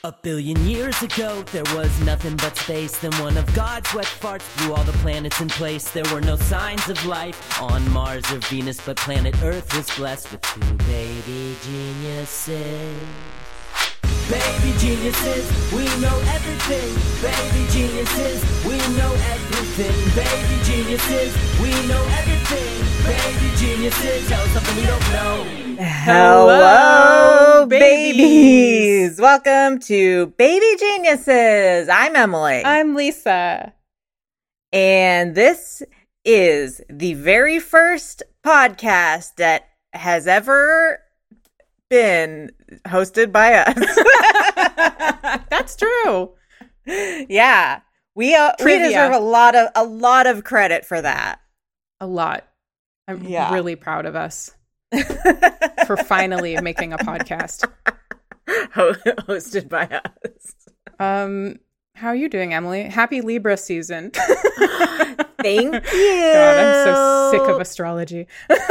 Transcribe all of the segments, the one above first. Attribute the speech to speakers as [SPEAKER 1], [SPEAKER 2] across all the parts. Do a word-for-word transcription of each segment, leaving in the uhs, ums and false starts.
[SPEAKER 1] A billion years ago, there was nothing but space. Then one of God's wet farts blew all the planets in place. There were no signs of life on Mars or Venus, but planet Earth was blessed with two baby geniuses. Baby geniuses, we know everything. Baby geniuses, we know everything. Baby geniuses, we know everything. Baby geniuses, tell us something we don't know.
[SPEAKER 2] Hello, babies. babies. Welcome to Baby Geniuses. I'm Emily.
[SPEAKER 3] I'm Lisa.
[SPEAKER 2] And this is the very first podcast that has ever been hosted by us.
[SPEAKER 3] That's true.
[SPEAKER 2] Yeah. We uh, we deserve a lot of a lot of credit for that.
[SPEAKER 3] A lot. I'm
[SPEAKER 2] yeah.
[SPEAKER 3] really proud of us for finally making a podcast
[SPEAKER 2] hosted by us.
[SPEAKER 3] Um, how are you doing, Emily? Happy Libra season.
[SPEAKER 2] Thank you.
[SPEAKER 3] God, I'm so sick of astrology.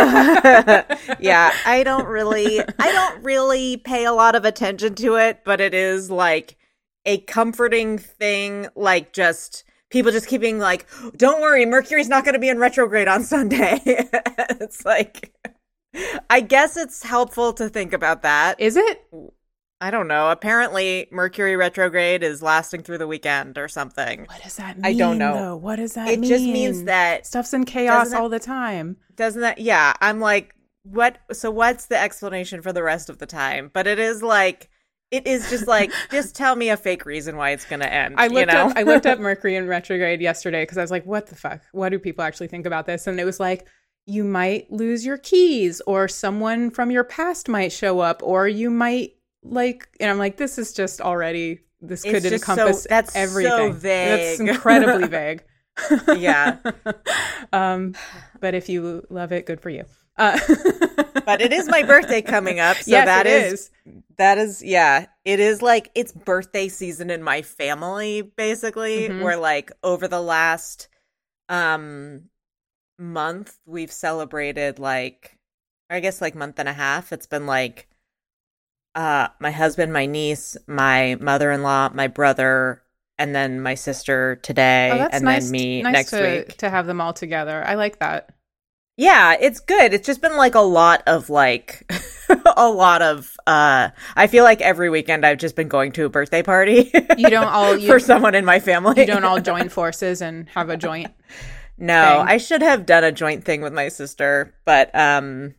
[SPEAKER 2] Yeah, I don't really, I don't really pay a lot of attention to it, but it is like a comforting thing. Like just people just keeping like, don't worry, Mercury's not going to be in retrograde on Sunday. It's like, I guess it's helpful to think about that.
[SPEAKER 3] Is it?
[SPEAKER 2] I don't know. Apparently, Mercury retrograde is lasting through the weekend or something.
[SPEAKER 3] What does that mean?
[SPEAKER 2] I don't know.
[SPEAKER 3] Though? What does that
[SPEAKER 2] it
[SPEAKER 3] mean?
[SPEAKER 2] It just means that
[SPEAKER 3] stuff's in chaos
[SPEAKER 2] it,
[SPEAKER 3] all the time.
[SPEAKER 2] Doesn't that? Yeah. I'm like, what? So what's the explanation for the rest of the time? But it is like, it is just like, just tell me a fake reason why it's going to end.
[SPEAKER 3] I looked
[SPEAKER 2] you know?
[SPEAKER 3] up. I looked up Mercury in retrograde yesterday because I was like, what the fuck? What do people actually think about this? And it was like, you might lose your keys, or someone from your past might show up, or you might. Like, and I'm like, this is just already, this could
[SPEAKER 2] it's
[SPEAKER 3] encompass
[SPEAKER 2] so, that's
[SPEAKER 3] everything.
[SPEAKER 2] So vague.
[SPEAKER 3] That's incredibly vague.
[SPEAKER 2] Yeah.
[SPEAKER 3] Um, but if you love it, good for you. Uh,
[SPEAKER 2] but it is my birthday coming up. So
[SPEAKER 3] yes,
[SPEAKER 2] that
[SPEAKER 3] it
[SPEAKER 2] is,
[SPEAKER 3] is,
[SPEAKER 2] that is, yeah, it is like, it's birthday season in my family, basically,
[SPEAKER 3] mm-hmm.
[SPEAKER 2] where like over the last um month, we've celebrated like, I guess like month and a half. It's been like, Uh, my husband, my niece, my mother-in-law, my brother, and then my sister today,
[SPEAKER 3] oh, that's
[SPEAKER 2] and
[SPEAKER 3] nice,
[SPEAKER 2] then me
[SPEAKER 3] nice
[SPEAKER 2] next
[SPEAKER 3] to,
[SPEAKER 2] week.
[SPEAKER 3] To have them all together. I like that.
[SPEAKER 2] Yeah, it's good. It's just been like a lot of like, a lot of, uh, I feel like every weekend I've just been going to a birthday party.
[SPEAKER 3] You don't all, you,
[SPEAKER 2] for someone in my family.
[SPEAKER 3] You don't all join forces and have a joint
[SPEAKER 2] No,
[SPEAKER 3] thing.
[SPEAKER 2] I should have done a joint thing with my sister, but, um...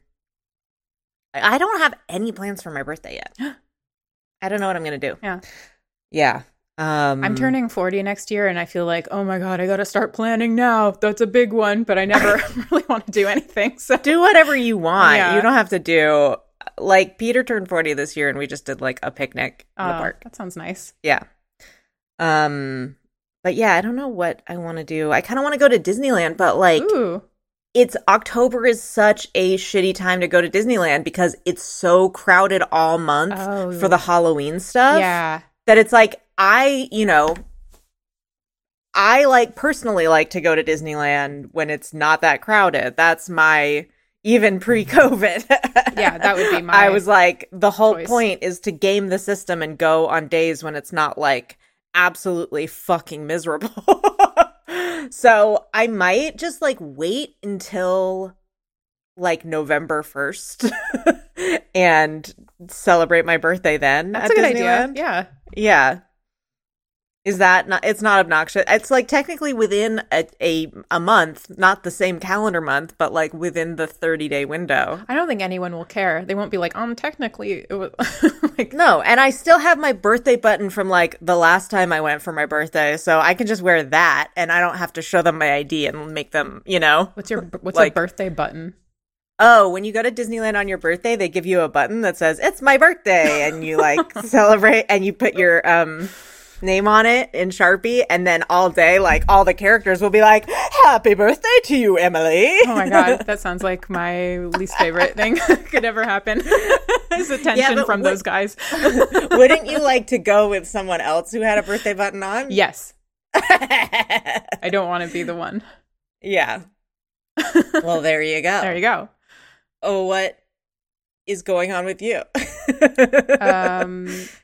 [SPEAKER 2] I don't have any plans for my birthday yet. I don't know what I'm going to do.
[SPEAKER 3] Yeah.
[SPEAKER 2] Yeah. Um,
[SPEAKER 3] I'm turning forty next year, and I feel like, oh my God, I got to start planning now. That's a big one, but I never really want to do anything. So
[SPEAKER 2] do whatever you want.
[SPEAKER 3] Yeah.
[SPEAKER 2] You don't have to do, like, Peter turned forty this year, and we just did, like, a picnic in
[SPEAKER 3] uh,
[SPEAKER 2] the park.
[SPEAKER 3] That sounds nice.
[SPEAKER 2] Yeah. Um, but yeah, I don't know what I want to do. I kind of want to go to Disneyland, but, like...
[SPEAKER 3] Ooh.
[SPEAKER 2] It's October is such a shitty time to go to Disneyland because it's so crowded all month
[SPEAKER 3] Oh.
[SPEAKER 2] for the Halloween stuff.
[SPEAKER 3] Yeah.
[SPEAKER 2] That it's like, I, you know, I like personally like to go to Disneyland when it's not that crowded. That's my, even pre-COVID.
[SPEAKER 3] Yeah, that would be my
[SPEAKER 2] I was like, the whole
[SPEAKER 3] choice.
[SPEAKER 2] point is to game the system and go on days when it's not like absolutely fucking miserable. So I might just like wait until like November first and celebrate my birthday then.
[SPEAKER 3] That's
[SPEAKER 2] at
[SPEAKER 3] a good
[SPEAKER 2] Disneyland.
[SPEAKER 3] idea. Yeah.
[SPEAKER 2] Yeah. Is that not, it's not obnoxious. It's like technically within a, a a month, not the same calendar month, but like within the thirty day window.
[SPEAKER 3] I don't think anyone will care. They won't be like, um, technically, it was like,
[SPEAKER 2] No, and I still have my birthday button from like the last time I went for my birthday, so I can just wear that and I don't have to show them my I D and make them, you know.
[SPEAKER 3] what's your what's
[SPEAKER 2] Like-
[SPEAKER 3] a birthday button?
[SPEAKER 2] Oh, when you go to Disneyland on your birthday, they give you a button that says, "It's my birthday," and you like celebrate and you put your um name on it in Sharpie, and then all day, like all the characters will be like, "Happy birthday to you, Emily."
[SPEAKER 3] Oh my God, that sounds like my least favorite thing could ever happen. Is attention
[SPEAKER 2] Yeah,
[SPEAKER 3] from
[SPEAKER 2] what-
[SPEAKER 3] those guys.
[SPEAKER 2] Wouldn't you like to go with someone else who had a birthday button on?
[SPEAKER 3] Yes. I don't want to be the one.
[SPEAKER 2] Yeah. Well, there you go.
[SPEAKER 3] There you go.
[SPEAKER 2] Oh, what is going on with you?
[SPEAKER 3] Um,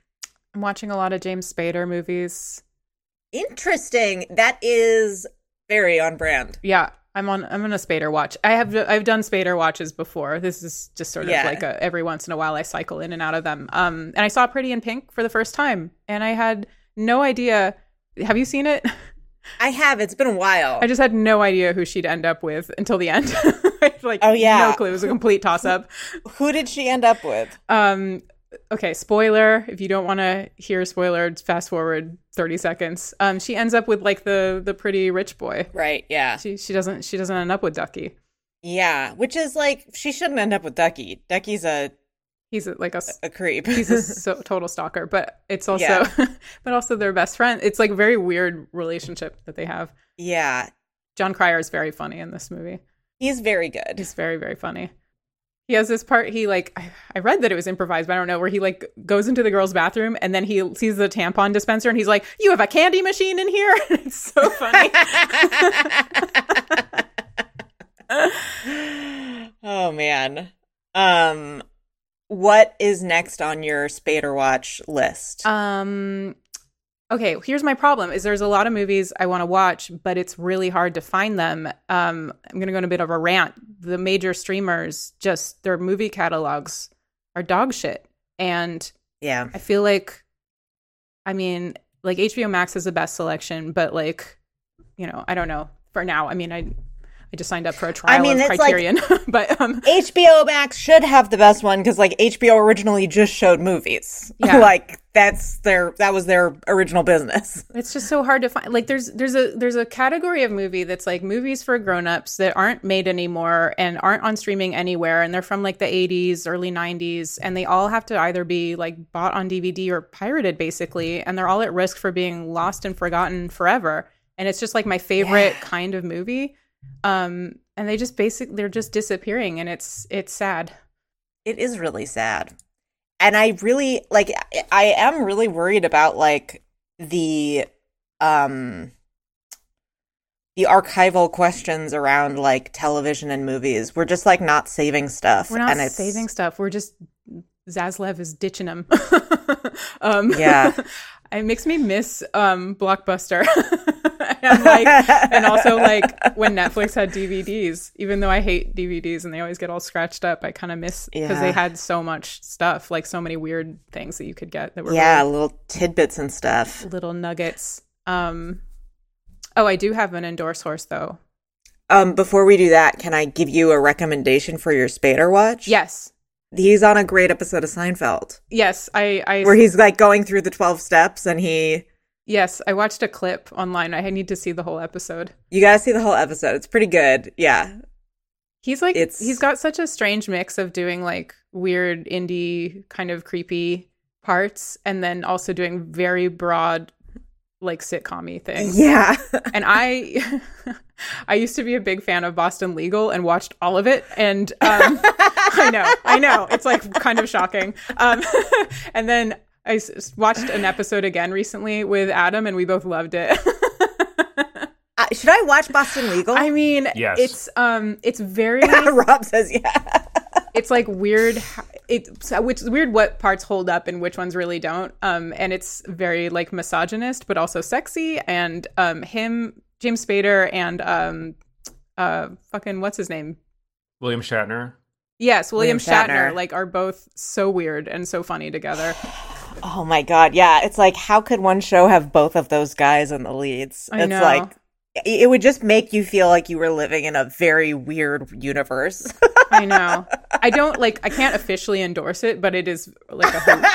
[SPEAKER 3] I'm watching a lot of James Spader movies.
[SPEAKER 2] Interesting. That is very on brand.
[SPEAKER 3] Yeah, I'm on I'm on a Spader watch. I have I've done Spader watches before. This is just sort of
[SPEAKER 2] Yeah.
[SPEAKER 3] like a, every once in a while I cycle in and out of them. Um, and I saw Pretty in Pink for the first time, and I had no idea. Have you seen it?
[SPEAKER 2] I have. It's been a while.
[SPEAKER 3] I just had no idea who she'd end up with until the end. Like,
[SPEAKER 2] Oh, yeah.
[SPEAKER 3] no clue. It was a complete toss up.
[SPEAKER 2] Who did she end up with?
[SPEAKER 3] Um, okay, spoiler. If you don't want to hear a spoiler, fast forward thirty seconds. Um, she ends up with like the the pretty rich boy.
[SPEAKER 2] Right. Yeah.
[SPEAKER 3] She she doesn't she doesn't end up with Ducky.
[SPEAKER 2] Yeah. Which is like, she shouldn't end up with Ducky. Ducky's a,
[SPEAKER 3] He's a, like a s-
[SPEAKER 2] a creep.
[SPEAKER 3] he's a so, total stalker, but it's also
[SPEAKER 2] Yeah.
[SPEAKER 3] but also their best friend. It's like a very weird relationship that they have.
[SPEAKER 2] Yeah.
[SPEAKER 3] John Cryer is very funny in this movie.
[SPEAKER 2] He's very good.
[SPEAKER 3] He's very, very funny. He has this part, he like, I, I read that it was improvised, but I don't know, where he like goes into the girl's bathroom and then he sees the tampon dispenser and he's like, you have a candy machine in here? It's so funny.
[SPEAKER 2] Oh, man. Um, what is next on your Spader Watch list?
[SPEAKER 3] Um, okay, here's my problem is there's a lot of movies I want to watch, but it's really hard to find them. Um, I'm going to go on a bit of a rant. The major streamers, just their movie catalogs are dog shit. And
[SPEAKER 2] yeah.
[SPEAKER 3] I feel like, I mean, like H B O Max has the best selection, but like, you know, I don't know. For now, I mean, I I just signed up for a trial
[SPEAKER 2] I mean,
[SPEAKER 3] of
[SPEAKER 2] it's
[SPEAKER 3] Criterion, but um,
[SPEAKER 2] H B O Max should have the best one because, like, H B O originally just showed movies.
[SPEAKER 3] Yeah.
[SPEAKER 2] Like, that's their that was their original business.
[SPEAKER 3] it's just so hard to find. Like, there's there's a there's a category of movie that's like movies for grown-ups that aren't made anymore and aren't on streaming anywhere, and they're from like the eighties, early nineties, and they all have to either be like bought on D V D or pirated, basically, and they're all at risk for being lost and forgotten forever. And it's just like my favorite
[SPEAKER 2] Yeah.
[SPEAKER 3] kind of movie. Um, and they just basic they're just disappearing, and it's it's sad.
[SPEAKER 2] It is really sad. And I really like I am really worried about like the um the archival questions around like television and movies. We're just like not saving stuff.
[SPEAKER 3] We're not
[SPEAKER 2] and it's,
[SPEAKER 3] saving stuff. We're just Zaslav is ditching them. um,
[SPEAKER 2] Yeah.
[SPEAKER 3] It makes me miss um, Blockbuster. and, like, and also like when Netflix had D V Ds, even though I hate D V Ds and they always get all scratched up, I kind of miss because
[SPEAKER 2] Yeah.
[SPEAKER 3] they had so much stuff, like so many weird things that you could get that were
[SPEAKER 2] yeah,
[SPEAKER 3] really
[SPEAKER 2] little tidbits and stuff.
[SPEAKER 3] little nuggets. Um, oh, I do have an endorsed horse though.
[SPEAKER 2] Um, before we do that, can I give you a recommendation for your Spader watch?
[SPEAKER 3] Yes.
[SPEAKER 2] He's on a great episode of Seinfeld
[SPEAKER 3] Yes, I, I
[SPEAKER 2] where he's like going through the twelve steps and he
[SPEAKER 3] yes, I watched a clip online. I need to see the whole episode.
[SPEAKER 2] you gotta see the whole episode. It's pretty good. Yeah.
[SPEAKER 3] He's like
[SPEAKER 2] It's-
[SPEAKER 3] he's got such a strange mix of doing like weird indie kind of creepy parts and then also doing very broad like sitcom-y things.
[SPEAKER 2] Yeah.
[SPEAKER 3] And I I used to be a big fan of Boston Legal and watched all of it, and um I know, I know. It's like kind of shocking. Um and then I s- watched an episode again recently with Adam and we both loved it.
[SPEAKER 2] Uh, should I watch Boston Legal?
[SPEAKER 3] I mean,
[SPEAKER 4] Yes.
[SPEAKER 3] it's um it's very
[SPEAKER 2] Rob says yeah.
[SPEAKER 3] it's like weird h- it's which is weird what parts hold up and which ones really don't, um and it's very like misogynist but also sexy, and um him James Spader and um uh fucking what's his name
[SPEAKER 4] William Shatner.
[SPEAKER 3] yes William,
[SPEAKER 2] William
[SPEAKER 3] Shatner.
[SPEAKER 2] Shatner.
[SPEAKER 3] like are both so weird and so funny together.
[SPEAKER 2] Oh my god, yeah. It's like, how could one show have both of those guys in the leads?
[SPEAKER 3] I
[SPEAKER 2] it's
[SPEAKER 3] know.
[SPEAKER 2] like it would just make you feel like you were living in a very weird universe.
[SPEAKER 3] I know. I don't like I can't officially endorse it, but it is like a hoot.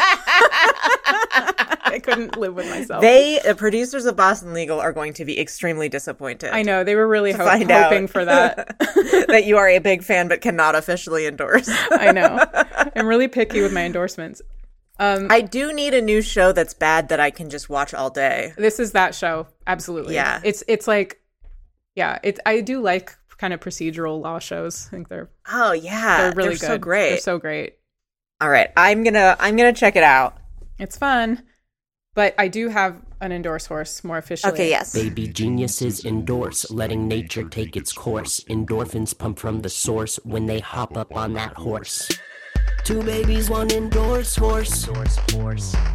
[SPEAKER 3] I couldn't live with myself.
[SPEAKER 2] They, the producers of Boston Legal, are going to be extremely disappointed.
[SPEAKER 3] I know they were really
[SPEAKER 2] to
[SPEAKER 3] ho-
[SPEAKER 2] find
[SPEAKER 3] hoping
[SPEAKER 2] out
[SPEAKER 3] for that.
[SPEAKER 2] that you are a big fan but cannot officially endorse.
[SPEAKER 3] I know. I'm really picky with my endorsements. Um,
[SPEAKER 2] I do need a new show that's bad that I can just watch all day.
[SPEAKER 3] this is that show. Absolutely.
[SPEAKER 2] Yeah.
[SPEAKER 3] It's it's like, yeah. It's I do like kind of procedural law shows. I think they're
[SPEAKER 2] Oh yeah,
[SPEAKER 3] they're really
[SPEAKER 2] so
[SPEAKER 3] good.
[SPEAKER 2] great.
[SPEAKER 3] They're so great.
[SPEAKER 2] All right, I'm gonna I'm gonna check it out.
[SPEAKER 3] It's fun, but I do have an endorsed horse more officially.
[SPEAKER 2] Okay, yes.
[SPEAKER 1] Baby geniuses endorse, letting nature take its course. Endorphins pump from the source when they hop up on that horse. Two babies, one endorse horse. Horse, horse.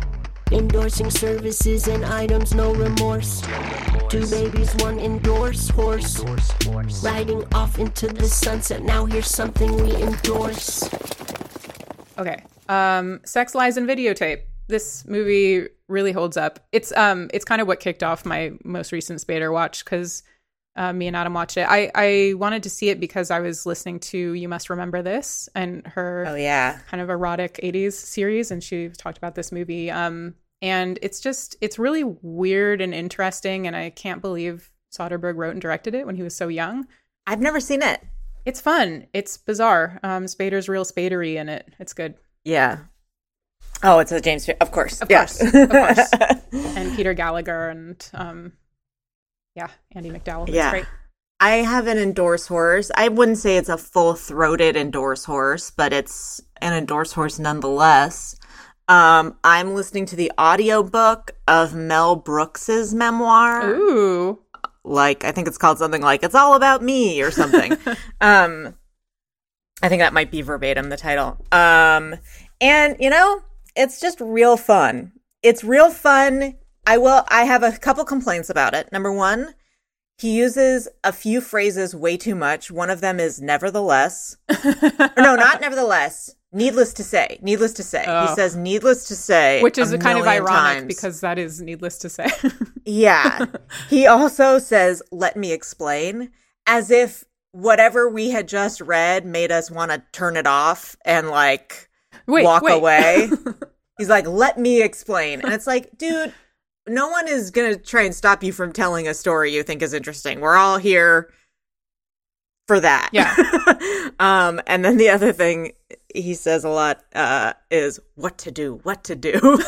[SPEAKER 4] Endorsing services and items, no remorse. Two babies, one endorse horse. Riding off into the sunset. Now here's something we endorse.
[SPEAKER 3] Okay. Um, Sex, Lies, and Videotape. This movie really holds up. It's um, it's kind of what kicked off my most recent Spader watch because uh, me and Adam watched it. I, I wanted to see it because I was listening to You Must Remember This and her
[SPEAKER 2] Oh, yeah.
[SPEAKER 3] kind of erotic eighties series, and she talked about this movie. Um, and it's just, it's really weird and interesting, and I can't believe Soderbergh wrote and directed it when he was so young.
[SPEAKER 2] I've never seen it.
[SPEAKER 3] It's fun. It's bizarre. Um, Spader's real Spadery in it. It's good.
[SPEAKER 2] Yeah. Oh, it's a James, of course.
[SPEAKER 3] Of
[SPEAKER 2] yes.
[SPEAKER 3] course. Of course. And Peter Gallagher and, um, yeah, Andy McDowell. It's
[SPEAKER 2] Yeah.
[SPEAKER 3] great.
[SPEAKER 2] I have an endorse horse. I wouldn't say it's a full-throated endorse horse, but it's an endorse horse nonetheless. Um, I'm listening to the audiobook of Mel Brooks's memoir.
[SPEAKER 3] Ooh.
[SPEAKER 2] Like, I think it's called something like It's All About Me or something. um, I think that might be verbatim the title. Um, and, you know, it's just real fun. It's real fun. I will, I have a couple complaints about it. Number one, he uses a few phrases way too much. One of them is nevertheless. Or no, not nevertheless. Needless to say. Needless to say.
[SPEAKER 3] Oh.
[SPEAKER 2] He says needless to say.
[SPEAKER 3] Which is
[SPEAKER 2] a
[SPEAKER 3] kind of
[SPEAKER 2] million
[SPEAKER 3] ironic
[SPEAKER 2] times.
[SPEAKER 3] because that is needless to say.
[SPEAKER 2] Yeah. He also says, let me explain, as if whatever we had just read made us want to turn it off and like
[SPEAKER 3] Wait,
[SPEAKER 2] walk
[SPEAKER 3] wait.
[SPEAKER 2] away. He's like, let me explain. And it's like, dude, no one is going to try and stop you from telling a story you think is interesting. We're all here for that.
[SPEAKER 3] Yeah.
[SPEAKER 2] um, and then the other thing he says a lot uh, is what to do, what to do.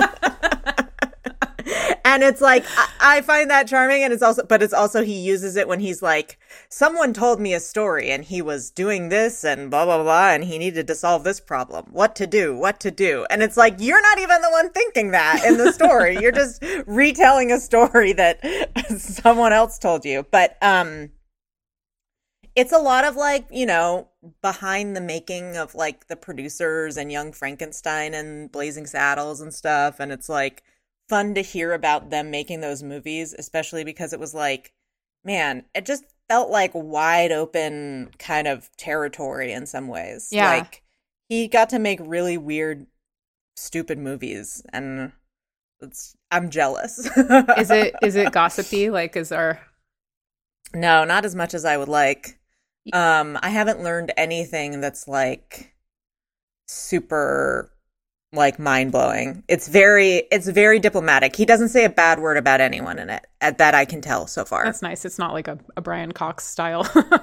[SPEAKER 2] And it's like, I, I find that charming. And it's also, but it's also, he uses it when he's like, someone told me a story and he was doing this and blah, blah, blah. And he needed to solve this problem. What to do, what to do. And it's like, you're not even the one thinking that in the story. You're just retelling a story that someone else told you. But, um, it's a lot of like, you know, behind the making of like the producers and Young Frankenstein and Blazing Saddles and stuff. And it's like fun to hear about them making those movies, especially because it was like, man, it just felt like wide open kind of territory in some ways.
[SPEAKER 3] Yeah.
[SPEAKER 2] Like he got to make really weird, stupid movies. And it's, I'm jealous.
[SPEAKER 3] Is it is it gossipy? Like, is our
[SPEAKER 2] No, not as much as I would like. Um, I haven't learned anything that's like super like mind blowing. It's very, it's very diplomatic. He doesn't say a bad word about anyone in it, at that I can tell so far.
[SPEAKER 3] That's nice. It's not like a, a Brian Cox style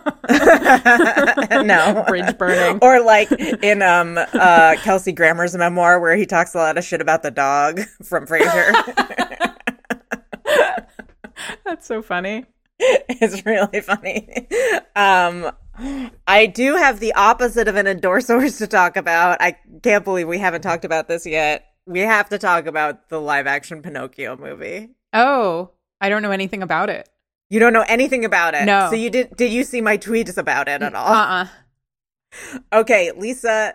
[SPEAKER 2] No,
[SPEAKER 3] bridge burning.
[SPEAKER 2] or like in um uh Kelsey Grammer's memoir where he talks a lot of shit about the dog from Frasier.
[SPEAKER 3] That's so funny.
[SPEAKER 2] It's really funny. Um, I do have the opposite of an endorsers to talk about. I can't believe we haven't talked about this yet. We have to talk about the live action Pinocchio movie.
[SPEAKER 3] Oh, I don't know anything about it.
[SPEAKER 2] You don't know anything about it.
[SPEAKER 3] No.
[SPEAKER 2] So you did did you see my tweets about it at all?
[SPEAKER 3] Uh-uh.
[SPEAKER 2] Okay, Lisa.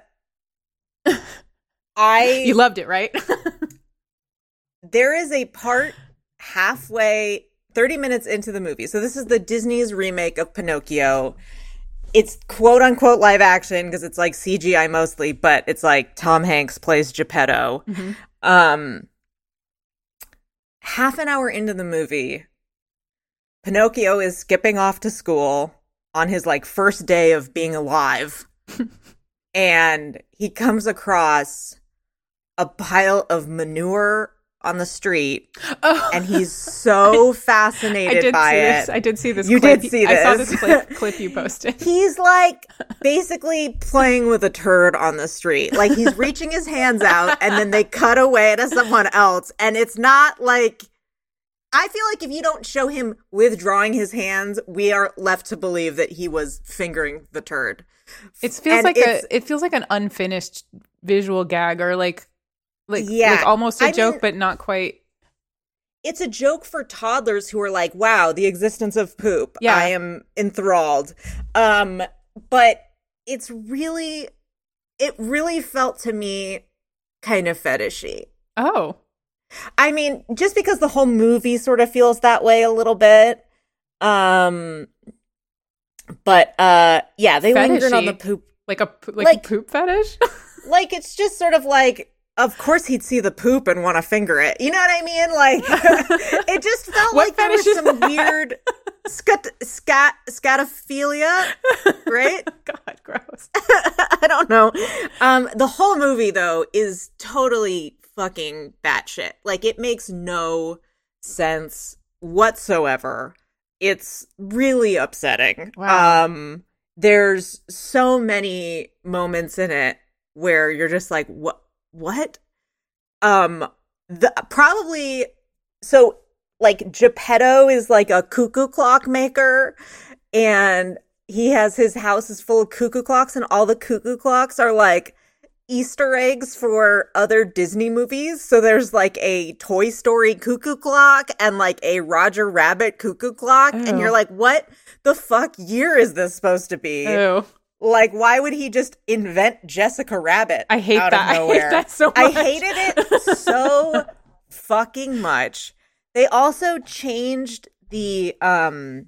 [SPEAKER 2] I
[SPEAKER 3] You loved it, right?
[SPEAKER 2] There is a part halfway thirty minutes into the movie. So this is the Disney's remake of Pinocchio. It's quote unquote live action because it's like C G I mostly, but it's like Tom Hanks plays Geppetto.
[SPEAKER 3] Mm-hmm.
[SPEAKER 2] Um, half an hour into the movie, Pinocchio is skipping off to school on his like first day of being alive. And he comes across a pile of manure on the street,
[SPEAKER 3] Oh.
[SPEAKER 2] and he's so
[SPEAKER 3] I
[SPEAKER 2] fascinated
[SPEAKER 3] did
[SPEAKER 2] by
[SPEAKER 3] see
[SPEAKER 2] it.
[SPEAKER 3] this. I did see this.
[SPEAKER 2] You
[SPEAKER 3] clip.
[SPEAKER 2] did see
[SPEAKER 3] I saw
[SPEAKER 2] this.
[SPEAKER 3] this clip, clip you posted.
[SPEAKER 2] He's like basically playing with a turd on the street. Like he's reaching his hands out, and then they cut away to someone else, and it's not like. I feel like if you don't show him withdrawing his hands, we are left to believe that he was fingering the turd.
[SPEAKER 3] It feels
[SPEAKER 2] And
[SPEAKER 3] like
[SPEAKER 2] it's-
[SPEAKER 3] a. It feels like an unfinished visual gag, or like, like,
[SPEAKER 2] Yeah,
[SPEAKER 3] like almost a
[SPEAKER 2] I
[SPEAKER 3] joke,
[SPEAKER 2] mean-
[SPEAKER 3] but not quite.
[SPEAKER 2] It's a joke for toddlers who are like, wow, the existence of poop.
[SPEAKER 3] Yeah.
[SPEAKER 2] I am enthralled. Um, but it's really, it really felt to me kind of fetishy.
[SPEAKER 3] Oh,
[SPEAKER 2] I mean, just because the whole movie sort of feels that way a little bit. Um, but uh, yeah, they lingered on the poop.
[SPEAKER 3] Like a like,
[SPEAKER 2] Like-
[SPEAKER 3] a poop fetish?
[SPEAKER 2] Like, it's just sort of like, of course he'd see the poop and want to finger it. You know what I mean? Like, it just felt
[SPEAKER 3] What
[SPEAKER 2] like there was
[SPEAKER 3] fetish is
[SPEAKER 2] some
[SPEAKER 3] that?
[SPEAKER 2] weird scat, scat, scatophilia, right?
[SPEAKER 3] God, gross.
[SPEAKER 2] I don't know. Um, the whole movie, though, is totally fucking batshit. Like, it makes no sense whatsoever. It's really upsetting.
[SPEAKER 3] Wow.
[SPEAKER 2] Um, there's so many moments in it where you're just like, what? What? Um, the probably so like Geppetto is like a cuckoo clock maker, and he has his house is full of cuckoo clocks, and all the cuckoo clocks are like Easter eggs for other Disney movies. So there's like a Toy Story cuckoo clock and like a Roger Rabbit cuckoo clock, and
[SPEAKER 3] Ew.
[SPEAKER 2] you're like, what the fuck year is this supposed to be?
[SPEAKER 3] Ew.
[SPEAKER 2] Like, why would he just invent Jessica Rabbit?
[SPEAKER 3] I hate
[SPEAKER 2] out
[SPEAKER 3] that.
[SPEAKER 2] Of nowhere?
[SPEAKER 3] I hate that so much.
[SPEAKER 2] I hated it so fucking much. They also changed the um.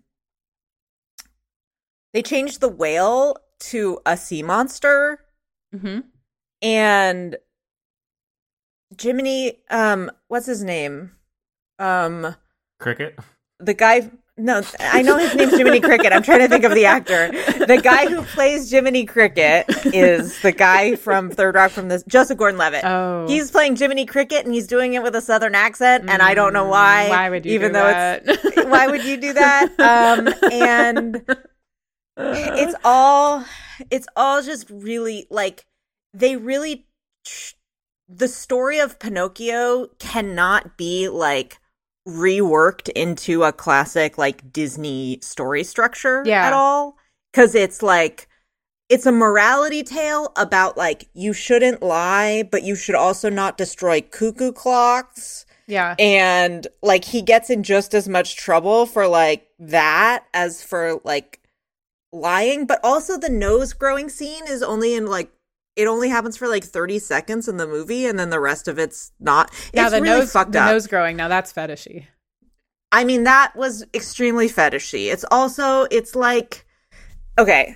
[SPEAKER 2] They changed the whale to a sea monster,
[SPEAKER 3] Mm-hmm.
[SPEAKER 2] and Jiminy, um, what's his name? Um,
[SPEAKER 5] Cricket.
[SPEAKER 2] the guy. No, I know his name's Jiminy Cricket. I'm trying to think of the actor. The guy who plays Jiminy Cricket is the guy from Third Rock from this, Joseph Gordon-Levitt.
[SPEAKER 3] Oh.
[SPEAKER 2] He's playing Jiminy Cricket, and he's doing it with a Southern accent, and I don't know why.
[SPEAKER 3] Why would you
[SPEAKER 2] even
[SPEAKER 3] do
[SPEAKER 2] though
[SPEAKER 3] that?
[SPEAKER 2] it's why would you do that? Um, and it's all it's all just really like they really tr- the story of Pinocchio cannot be like reworked into a classic like Disney story structure
[SPEAKER 3] Yeah.
[SPEAKER 2] at all, because it's like it's a morality tale about like you shouldn't lie, but you should also not destroy cuckoo clocks.
[SPEAKER 3] Yeah.
[SPEAKER 2] And like he gets in just as much trouble for like that as for like lying. But also the nose growing scene is only in like it only happens for like thirty seconds in the movie, and then the rest of it's not.
[SPEAKER 3] Yeah,
[SPEAKER 2] It's
[SPEAKER 3] the
[SPEAKER 2] really
[SPEAKER 3] nose,
[SPEAKER 2] fucked
[SPEAKER 3] the
[SPEAKER 2] up.
[SPEAKER 3] nose growing. Now that's fetishy.
[SPEAKER 2] I mean, that was extremely fetishy. It's also, it's like, okay.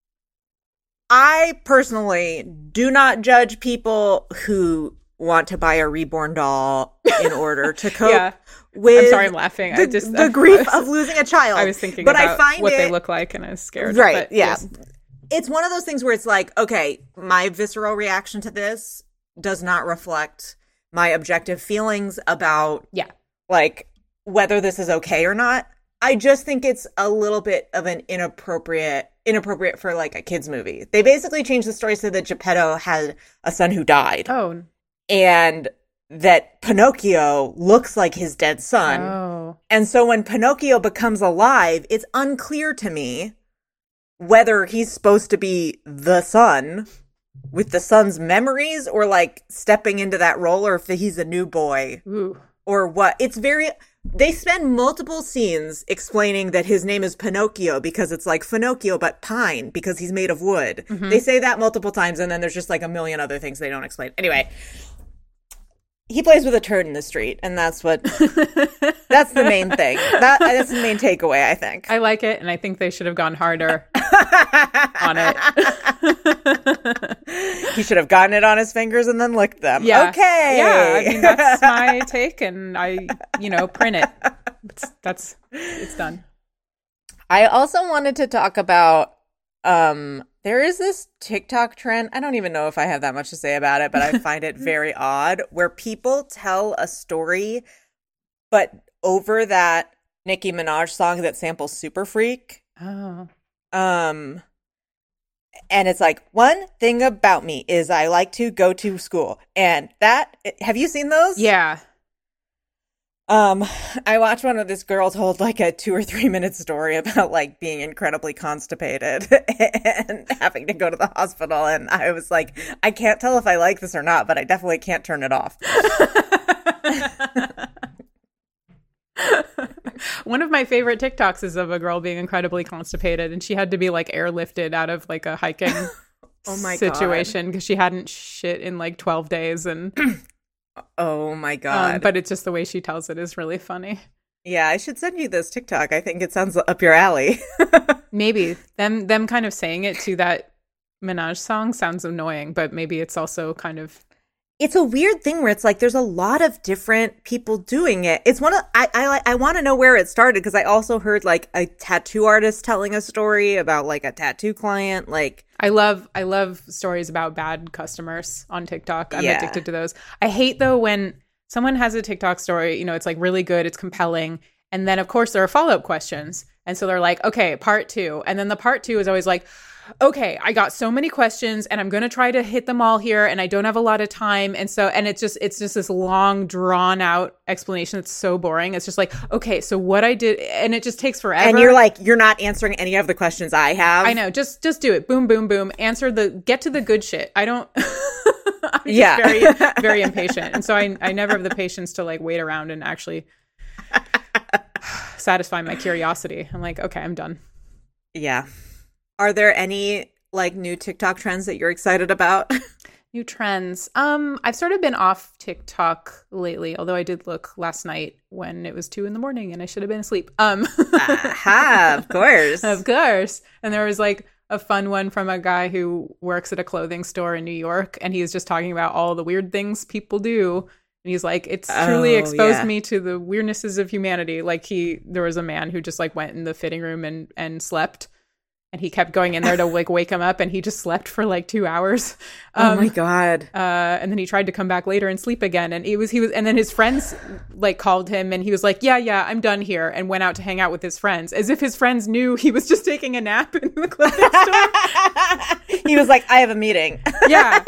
[SPEAKER 2] I personally do not judge people who want to buy a reborn doll in order to cope
[SPEAKER 3] Yeah.
[SPEAKER 2] with
[SPEAKER 3] I'm sorry, I'm laughing.
[SPEAKER 2] the,
[SPEAKER 3] I just
[SPEAKER 2] the
[SPEAKER 3] I
[SPEAKER 2] grief
[SPEAKER 3] was-
[SPEAKER 2] of losing a child.
[SPEAKER 3] I was thinking
[SPEAKER 2] but
[SPEAKER 3] about
[SPEAKER 2] I find
[SPEAKER 3] what
[SPEAKER 2] it,
[SPEAKER 3] they look like, and I was scared.
[SPEAKER 2] Right,
[SPEAKER 3] but
[SPEAKER 2] yeah.
[SPEAKER 3] yes.
[SPEAKER 2] It's one of those things where it's like, okay, my visceral reaction to this does not reflect my objective feelings about
[SPEAKER 3] Yeah.
[SPEAKER 2] like whether this is okay or not. I just think it's a little bit of an inappropriate inappropriate for like a kids movie. They basically changed the story so that Geppetto had a son who died,
[SPEAKER 3] Oh.
[SPEAKER 2] and that Pinocchio looks like his dead son.
[SPEAKER 3] Oh.
[SPEAKER 2] And so when Pinocchio becomes alive, it's unclear to me whether he's supposed to be the son with the son's memories, or like stepping into that role, or if he's a new boy,
[SPEAKER 3] Ooh.
[SPEAKER 2] or what. It's very, they spend multiple scenes explaining that his name is Pinocchio because it's like Finocchio but pine because he's made of wood.
[SPEAKER 3] Mm-hmm.
[SPEAKER 2] They say that multiple times, and then there's just like a million other things they don't explain. Anyway, he plays with a turd in the street, and that's what that's the main thing. That that's the main takeaway, I think.
[SPEAKER 3] I like it, and I think they should have gone harder on it.
[SPEAKER 2] He should have gotten it on his fingers and then licked them.
[SPEAKER 3] Yeah.
[SPEAKER 2] Okay.
[SPEAKER 3] Yeah, I mean, that's my take, and I, you know, print it. It's, that's, it's done.
[SPEAKER 2] I also wanted to talk about um there is this TikTok trend. I don't even know if I have that much to say about it, but I find it very odd, where people tell a story but over that Nicki Minaj song that samples Super Freak.
[SPEAKER 3] Oh.
[SPEAKER 2] Um and it's like, one thing about me is I like to go to school. And that, have you seen those?
[SPEAKER 3] Yeah.
[SPEAKER 2] Um, I watched one of this girl told like a two or three minute story about like being incredibly constipated and having to go to the hospital. And I was like, I can't tell if I like this or not, but I definitely can't turn it off.
[SPEAKER 3] One of my favorite TikToks is of a girl being incredibly constipated, and she had to be like airlifted out of like a hiking
[SPEAKER 2] Oh my God.
[SPEAKER 3] situation because she hadn't shit in like twelve days, and
[SPEAKER 2] Oh my God.
[SPEAKER 3] Um, but it's just the way she tells it is really funny.
[SPEAKER 2] Yeah, I should send you this TikTok. I think it sounds up your alley.
[SPEAKER 3] Maybe them them kind of saying it to that Minaj song sounds annoying, but maybe it's also kind of.
[SPEAKER 2] It's a weird thing where it's like there's a lot of different people doing it. It's one of I I I want to know where it started because I also heard like a tattoo artist telling a story about like a tattoo client. Like
[SPEAKER 3] I love I love stories about bad customers on TikTok. I'm
[SPEAKER 2] Yeah.
[SPEAKER 3] addicted to those. I hate though when someone has a TikTok story, you know, it's like really good, it's compelling, and then of course there are follow-up questions. And so they're like, okay, part two. And then the part two is always like, okay, I got so many questions and I'm going to try to hit them all here and I don't have a lot of time. And so, and it's just, it's just this long drawn out explanation. It's so boring. It's just like, okay, so what I did, and it just takes forever.
[SPEAKER 2] And you're like, you're not answering any of the questions I have.
[SPEAKER 3] I know, just, just do it. Boom, boom, boom. Answer the, get to the good shit. I don't, I'm just
[SPEAKER 2] Yeah.
[SPEAKER 3] very, very impatient. And so I, I never have the patience to like wait around and actually satisfy my curiosity. I'm like, okay, I'm done.
[SPEAKER 2] Yeah. Are there any like new TikTok trends that you're excited about?
[SPEAKER 3] New trends. Um, I've sort of been off TikTok lately, although I did look last night when it was two in the morning and I should have been asleep. Um,
[SPEAKER 2] Aha, of course.
[SPEAKER 3] of course. And there was like a fun one from a guy who works at a clothing store in New York, and he was just talking about all the weird things people do. And he's like, it's truly
[SPEAKER 2] Oh,
[SPEAKER 3] exposed
[SPEAKER 2] yeah.
[SPEAKER 3] me to the weirdnesses of humanity. Like he, there was a man who just like went in the fitting room and and slept. And he kept going in there to like wake him up, and he just slept for like two hours.
[SPEAKER 2] Oh
[SPEAKER 3] Um,
[SPEAKER 2] my God.
[SPEAKER 3] uh, and then he tried to come back later and sleep again. And it was he was, and then his friends like called him, and he was like, "Yeah, yeah, I'm done here," and went out to hang out with his friends, as if his friends knew he was just taking a nap in the clothing store.
[SPEAKER 2] He was like, I have a meeting.
[SPEAKER 3] Yeah.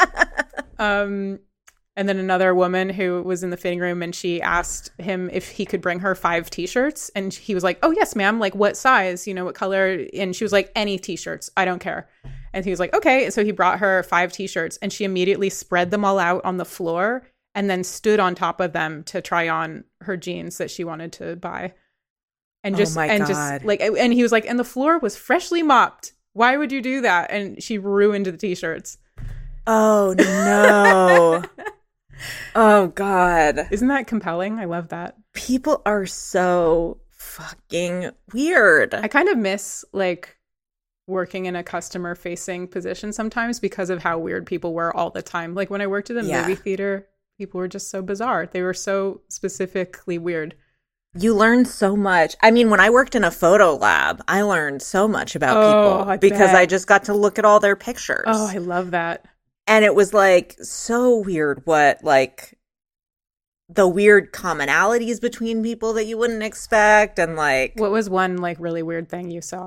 [SPEAKER 3] Um, and then another woman who was in the fitting room, and she asked him if he could bring her five T-shirts, and he was like, "Oh yes, ma'am. Like what size? You know, what color?" And she was like, "Any T-shirts. I don't care." And he was like, "Okay." And so he brought her five T-shirts, and she immediately spread them all out on the floor, and then stood on top of them to try on her jeans that she wanted to buy. And
[SPEAKER 2] Oh
[SPEAKER 3] just
[SPEAKER 2] my
[SPEAKER 3] and
[SPEAKER 2] God.
[SPEAKER 3] just like, and he was like, "And the floor was freshly mopped. Why would you do that?" And she ruined the T-shirts.
[SPEAKER 2] Oh no. Oh God.
[SPEAKER 3] Isn't that compelling? I love that.
[SPEAKER 2] People are so fucking weird.
[SPEAKER 3] I kind of miss like working in a customer facing position sometimes because of how weird people were all the time. Like when I worked at a
[SPEAKER 2] Yeah.
[SPEAKER 3] movie theater, people were just so bizarre. They were so specifically weird.
[SPEAKER 2] You learn so much. I mean, when I worked in a photo lab, I learned so much about
[SPEAKER 3] Oh,
[SPEAKER 2] people
[SPEAKER 3] I
[SPEAKER 2] because
[SPEAKER 3] bet.
[SPEAKER 2] I just got to look at all their pictures.
[SPEAKER 3] Oh, I love that.
[SPEAKER 2] And it was like so weird what like the weird commonalities between people that you wouldn't expect. And like,
[SPEAKER 3] What was one like really weird thing you saw?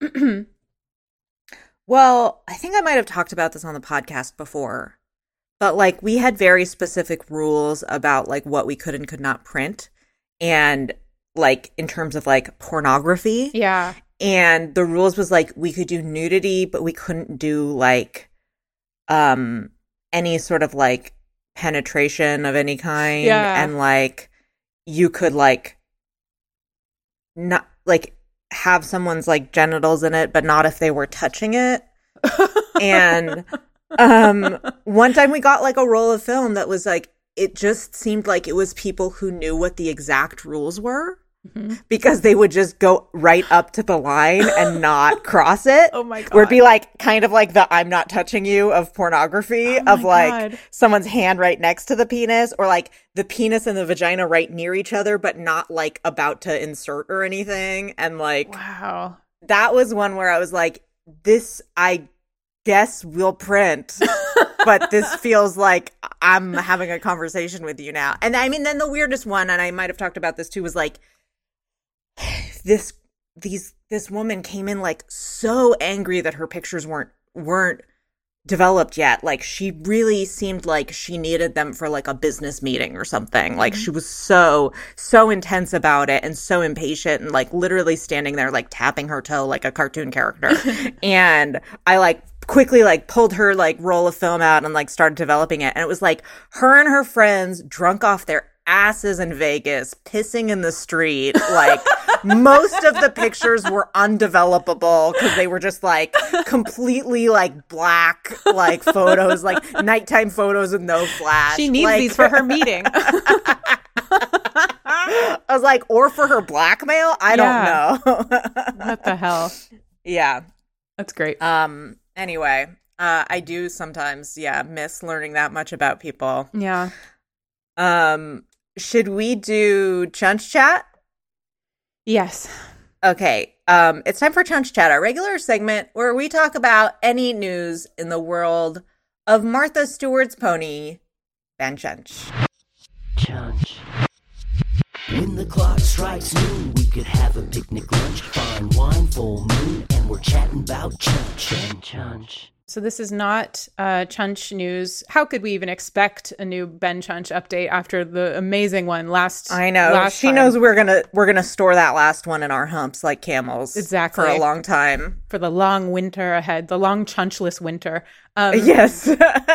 [SPEAKER 2] well, I think I might have talked about this on the podcast before, but like we had very specific rules about like what we could and could not print. And like in terms of like pornography.
[SPEAKER 3] Yeah.
[SPEAKER 2] And the rules was like we could do nudity, but we couldn't do like um any sort of like penetration of any kind.
[SPEAKER 3] Yeah.
[SPEAKER 2] And like you could like not like have someone's like genitals in it, but not if they were touching it. And um one time we got like a roll of film that was like it just seemed like it was people who knew what the exact rules were. Mm-hmm. Because they would just go right up to the line and not cross it.
[SPEAKER 3] Oh my God.
[SPEAKER 2] Where it'd be like kind of like the I'm not touching you of pornography
[SPEAKER 3] Oh my
[SPEAKER 2] of like
[SPEAKER 3] God.
[SPEAKER 2] someone's hand right next to the penis or like the penis and the vagina right near each other, but not like about to insert or anything. And like
[SPEAKER 3] Wow.
[SPEAKER 2] that was one where I was like, this I guess we'll print. But this feels like I'm having a conversation with you now. And I mean, then the weirdest one, and I might have talked about this too, was like this these this woman came in like so angry that her pictures weren't weren't developed yet. Like she really seemed like she needed them for like a business meeting or something. Like she was so so intense about it and so impatient and like literally standing there like tapping her toe like a cartoon character. And I like quickly like pulled her like roll of film out and like started developing it. And it was like her and her friends drunk off their asses in Vegas, pissing in the street. Like, most of the pictures were undevelopable because they were just like completely like black, like photos, like nighttime photos with no flash.
[SPEAKER 3] She needs
[SPEAKER 2] like,
[SPEAKER 3] these for her meeting.
[SPEAKER 2] I was like, or for her blackmail? I
[SPEAKER 3] Yeah.
[SPEAKER 2] don't know.
[SPEAKER 3] What the hell?
[SPEAKER 2] Yeah.
[SPEAKER 3] That's great.
[SPEAKER 2] Um. Anyway, uh, I do sometimes, yeah, miss learning that much about people.
[SPEAKER 3] Yeah.
[SPEAKER 2] Um. Should we do Chunch Chat?
[SPEAKER 3] Yes.
[SPEAKER 2] Okay. Um. It's time for Chunch Chat, our regular segment where we talk about any news in the world of Martha Stewart's pony, Ben Chunch.
[SPEAKER 1] Chunch. When the clock strikes noon, we could have a picnic lunch, fine wine, full moon, and we're chatting about Chunch and Chunch.
[SPEAKER 3] So this is not uh, Chunch news. How could we even expect a new Ben Chunch update after the amazing one last?
[SPEAKER 2] I know.
[SPEAKER 3] Last
[SPEAKER 2] She
[SPEAKER 3] time?
[SPEAKER 2] knows we're gonna we're gonna store that last one in our humps like camels.
[SPEAKER 3] Exactly.
[SPEAKER 2] For a long time.
[SPEAKER 3] For the long winter ahead, the long Chunchless winter. Um,
[SPEAKER 2] Yes.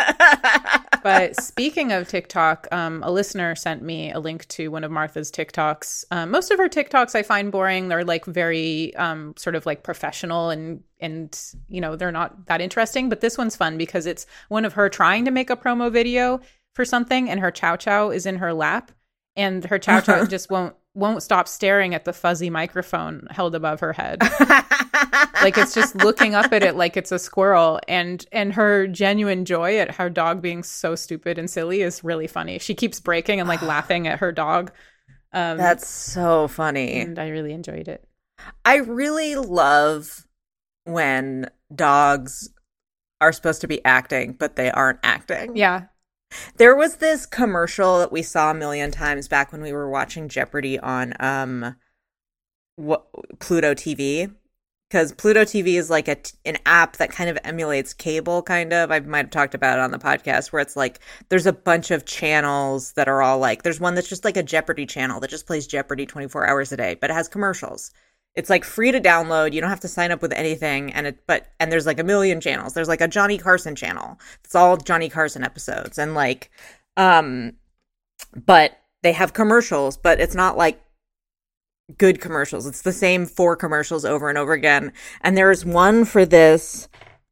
[SPEAKER 3] But speaking of TikTok, um, a listener sent me a link to one of Martha's TikToks. Um, most of her TikToks I find boring. They're like very um, sort of like professional and, and, you know, they're not that interesting. But this one's fun because it's one of her trying to make a promo video for something and her chow chow is in her lap. And her chow chow just won't won't stop staring at the fuzzy microphone held above her head. Like it's just looking up at it like it's a squirrel, and and her genuine joy at her dog being so stupid and silly is really funny. She keeps breaking and like laughing at her dog. Um,
[SPEAKER 2] That's so funny.
[SPEAKER 3] and I really enjoyed it.
[SPEAKER 2] I really love when dogs are supposed to be acting, but they aren't acting.
[SPEAKER 3] Yeah.
[SPEAKER 2] There was this commercial that we saw a million times back when we were watching Jeopardy on um, what, Pluto T V. Because Pluto T V is like a t- an app that kind of emulates cable, kind of. I might have talked about it on the podcast, where it's like there's a bunch of channels that are all like, there's one that's just like a Jeopardy channel that just plays Jeopardy twenty-four hours a day, but it has commercials. It's like free to download. You don't have to sign up with anything. And it, but, and there's like a million channels. There's like a Johnny Carson channel. It's all Johnny Carson episodes. And like, um, but they have commercials, but it's not like good commercials. It's the same four commercials over and over again. And there's one for this,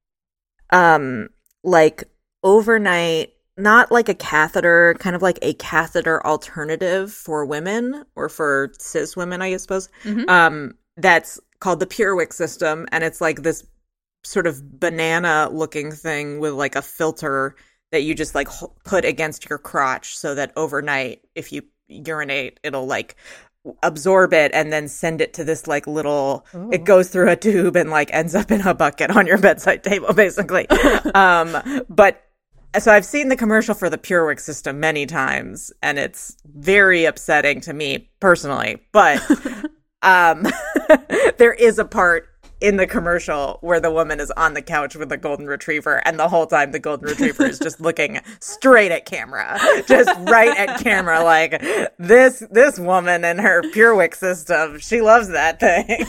[SPEAKER 2] um, like overnight, not like a catheter, kind of like a catheter alternative for women or for cis women, I suppose.
[SPEAKER 3] Mhm.
[SPEAKER 2] Um, that's called the PureWick system. And it's like this sort of banana looking thing with like a filter that you just like h- put against your crotch so that overnight, if you urinate, it'll like absorb it and then send it to this like little
[SPEAKER 3] Ooh.
[SPEAKER 2] it goes through a tube and like ends up in a bucket on your bedside table basically. um but so I've seen the commercial for the PureWick system many times and it's very upsetting to me personally, but um there is a part in the commercial where the woman is on the couch with the golden retriever and the whole time the golden retriever is just looking straight at camera, just right at camera, like this this woman and her PureWick system, she loves that thing.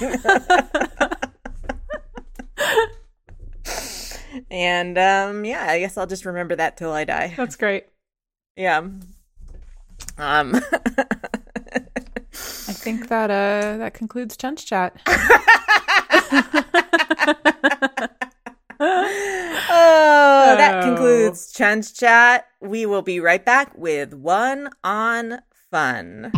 [SPEAKER 2] And um yeah, I guess I'll just remember that till I die.
[SPEAKER 3] That's great.
[SPEAKER 2] Yeah. Um
[SPEAKER 3] I think that uh that concludes Chunch Chat.
[SPEAKER 2] Oh, that
[SPEAKER 3] Oh.
[SPEAKER 2] concludes Chunch Chat. We will be right back with one on fun.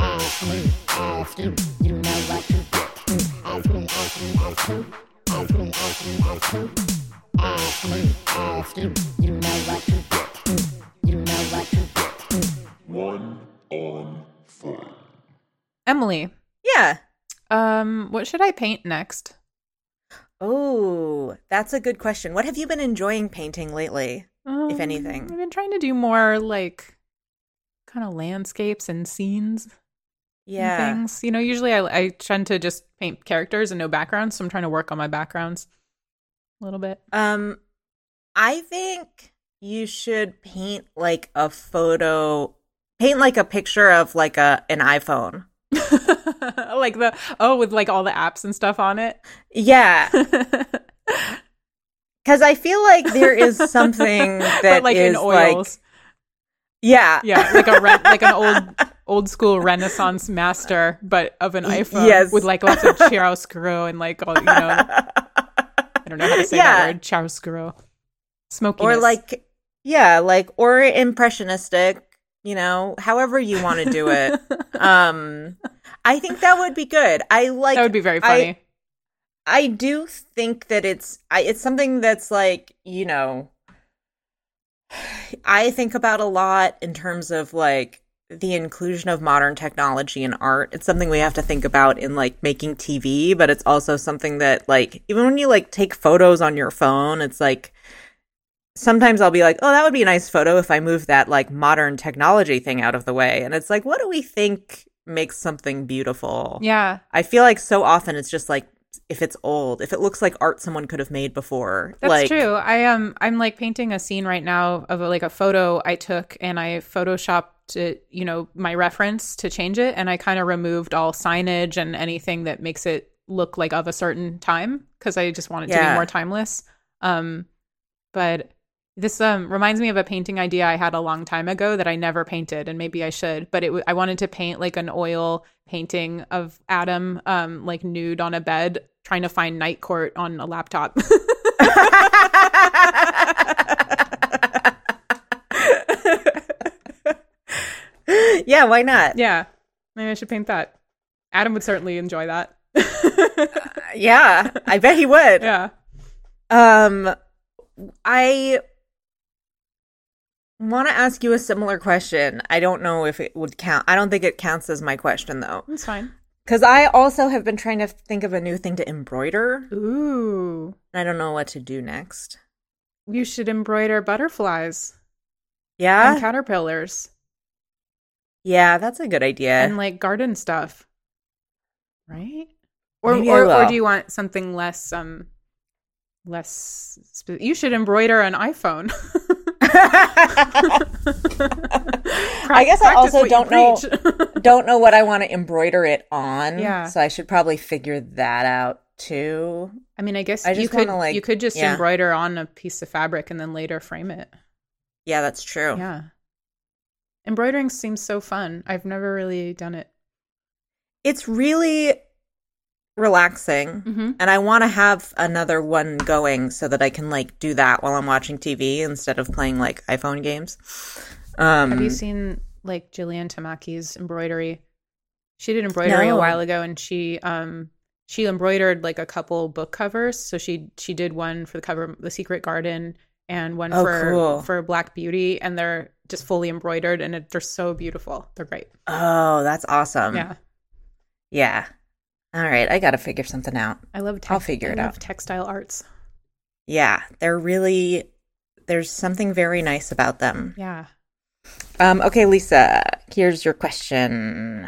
[SPEAKER 5] One on fun.
[SPEAKER 3] Emily,
[SPEAKER 2] Yeah.
[SPEAKER 3] um, what should I paint next?
[SPEAKER 2] Oh, that's a good question. What have you been enjoying painting lately?
[SPEAKER 3] Um,
[SPEAKER 2] If anything.
[SPEAKER 3] I've been trying to do more like kind of landscapes and scenes. and
[SPEAKER 2] Yeah.
[SPEAKER 3] things. You know, usually I, I tend to just paint characters and no backgrounds, so I'm trying to work on my backgrounds a little bit.
[SPEAKER 2] Um, I think you should paint like a photo, paint like a picture of like a an iPhone.
[SPEAKER 3] Like the oh, with like all the apps and stuff on it.
[SPEAKER 2] Yeah. Because I feel like there is something that
[SPEAKER 3] but like
[SPEAKER 2] is
[SPEAKER 3] in oils.
[SPEAKER 2] like, yeah,
[SPEAKER 3] Yeah, like a red, like an old old school Renaissance master, but of an iPhone
[SPEAKER 2] Yes.
[SPEAKER 3] with like lots of chiaroscuro and like all, you know, I don't know how to say
[SPEAKER 2] Yeah.
[SPEAKER 3] that word, chiaroscuro, smokiness.
[SPEAKER 2] Or like, yeah, like, or impressionistic, you know, however you want to do it. um, I think that would be good. I like,
[SPEAKER 3] that would be very funny.
[SPEAKER 2] I, I do think that it's, I, it's something that's like, you know, I think about a lot in terms of like the inclusion of modern technology in art. It's something we have to think about in like making T V, but it's also something that like, even when you like take photos on your phone, it's like, sometimes I'll be like, oh, that would be a nice photo if I moved that like modern technology thing out of the way. And it's like, what do we think makes something beautiful?
[SPEAKER 3] Yeah.
[SPEAKER 2] I feel like so often it's just like, if it's old, if it looks like art someone could have made before.
[SPEAKER 3] That's
[SPEAKER 2] like,
[SPEAKER 3] true. I um I'm like painting a scene right now of a, like a photo I took, and I photoshopped it, you know, my reference to change it, and I kind of removed all signage and anything that makes it look like of a certain time, because I just want it to
[SPEAKER 2] Yeah.
[SPEAKER 3] be more timeless. Um, but this um reminds me of a painting idea I had a long time ago that I never painted, and maybe I should. But it w- I wanted to paint like an oil painting of Adam, um, like nude on a bed, trying to find Night Court on a laptop.
[SPEAKER 2] Yeah, why not?
[SPEAKER 3] Yeah, maybe I should paint that. Adam would certainly enjoy that.
[SPEAKER 2] Yeah, I bet he would.
[SPEAKER 3] Yeah.
[SPEAKER 2] Um, I want to ask you a similar question. I don't know if it would count. I don't think it counts as my question, though.
[SPEAKER 3] That's fine.
[SPEAKER 2] Because I also have been trying to think of a new thing to embroider.
[SPEAKER 3] Ooh.
[SPEAKER 2] I don't know what to do next.
[SPEAKER 3] You should embroider butterflies
[SPEAKER 2] Yeah?
[SPEAKER 3] and caterpillars
[SPEAKER 2] Yeah, that's a good idea.
[SPEAKER 3] and like garden stuff. Right? Or
[SPEAKER 2] Maybe I
[SPEAKER 3] or, or
[SPEAKER 2] will.
[SPEAKER 3] do you want something less um less spe- you should embroider an iPhone.
[SPEAKER 2] I guess I
[SPEAKER 3] Practice
[SPEAKER 2] also
[SPEAKER 3] what you
[SPEAKER 2] don't know
[SPEAKER 3] preach.
[SPEAKER 2] don't know what I want to embroider it on.
[SPEAKER 3] Yeah.
[SPEAKER 2] So I should probably figure that out too.
[SPEAKER 3] I mean, I guess
[SPEAKER 2] I
[SPEAKER 3] you
[SPEAKER 2] just
[SPEAKER 3] could
[SPEAKER 2] wanna, like-
[SPEAKER 3] you could just
[SPEAKER 2] yeah.
[SPEAKER 3] embroider on a piece of fabric and then later frame it.
[SPEAKER 2] Yeah, that's true.
[SPEAKER 3] Yeah. Embroidering seems so fun. I've never really done it.
[SPEAKER 2] It's really relaxing.
[SPEAKER 3] Mm-hmm.
[SPEAKER 2] And I want to have another one going so that I can like do that while I'm watching T V instead of playing like iPhone games. Um,
[SPEAKER 3] Have you seen like Jillian Tamaki's embroidery? She did embroidery
[SPEAKER 2] No.
[SPEAKER 3] a while ago, and she um she embroidered like a couple book covers. So she she did one for the cover of The Secret Garden and one
[SPEAKER 2] Oh,
[SPEAKER 3] for
[SPEAKER 2] cool.
[SPEAKER 3] for Black Beauty, and they're just fully embroidered, and it, they're so beautiful. They're great.
[SPEAKER 2] Oh, that's awesome.
[SPEAKER 3] Yeah,
[SPEAKER 2] Yeah. All right, I got to figure something out.
[SPEAKER 3] I love. Tex-
[SPEAKER 2] I'll figure
[SPEAKER 3] I
[SPEAKER 2] it
[SPEAKER 3] love
[SPEAKER 2] out.
[SPEAKER 3] Textile arts.
[SPEAKER 2] Yeah, they're really there's something very nice about them.
[SPEAKER 3] Yeah.
[SPEAKER 2] Um, okay, Lisa, here's your question.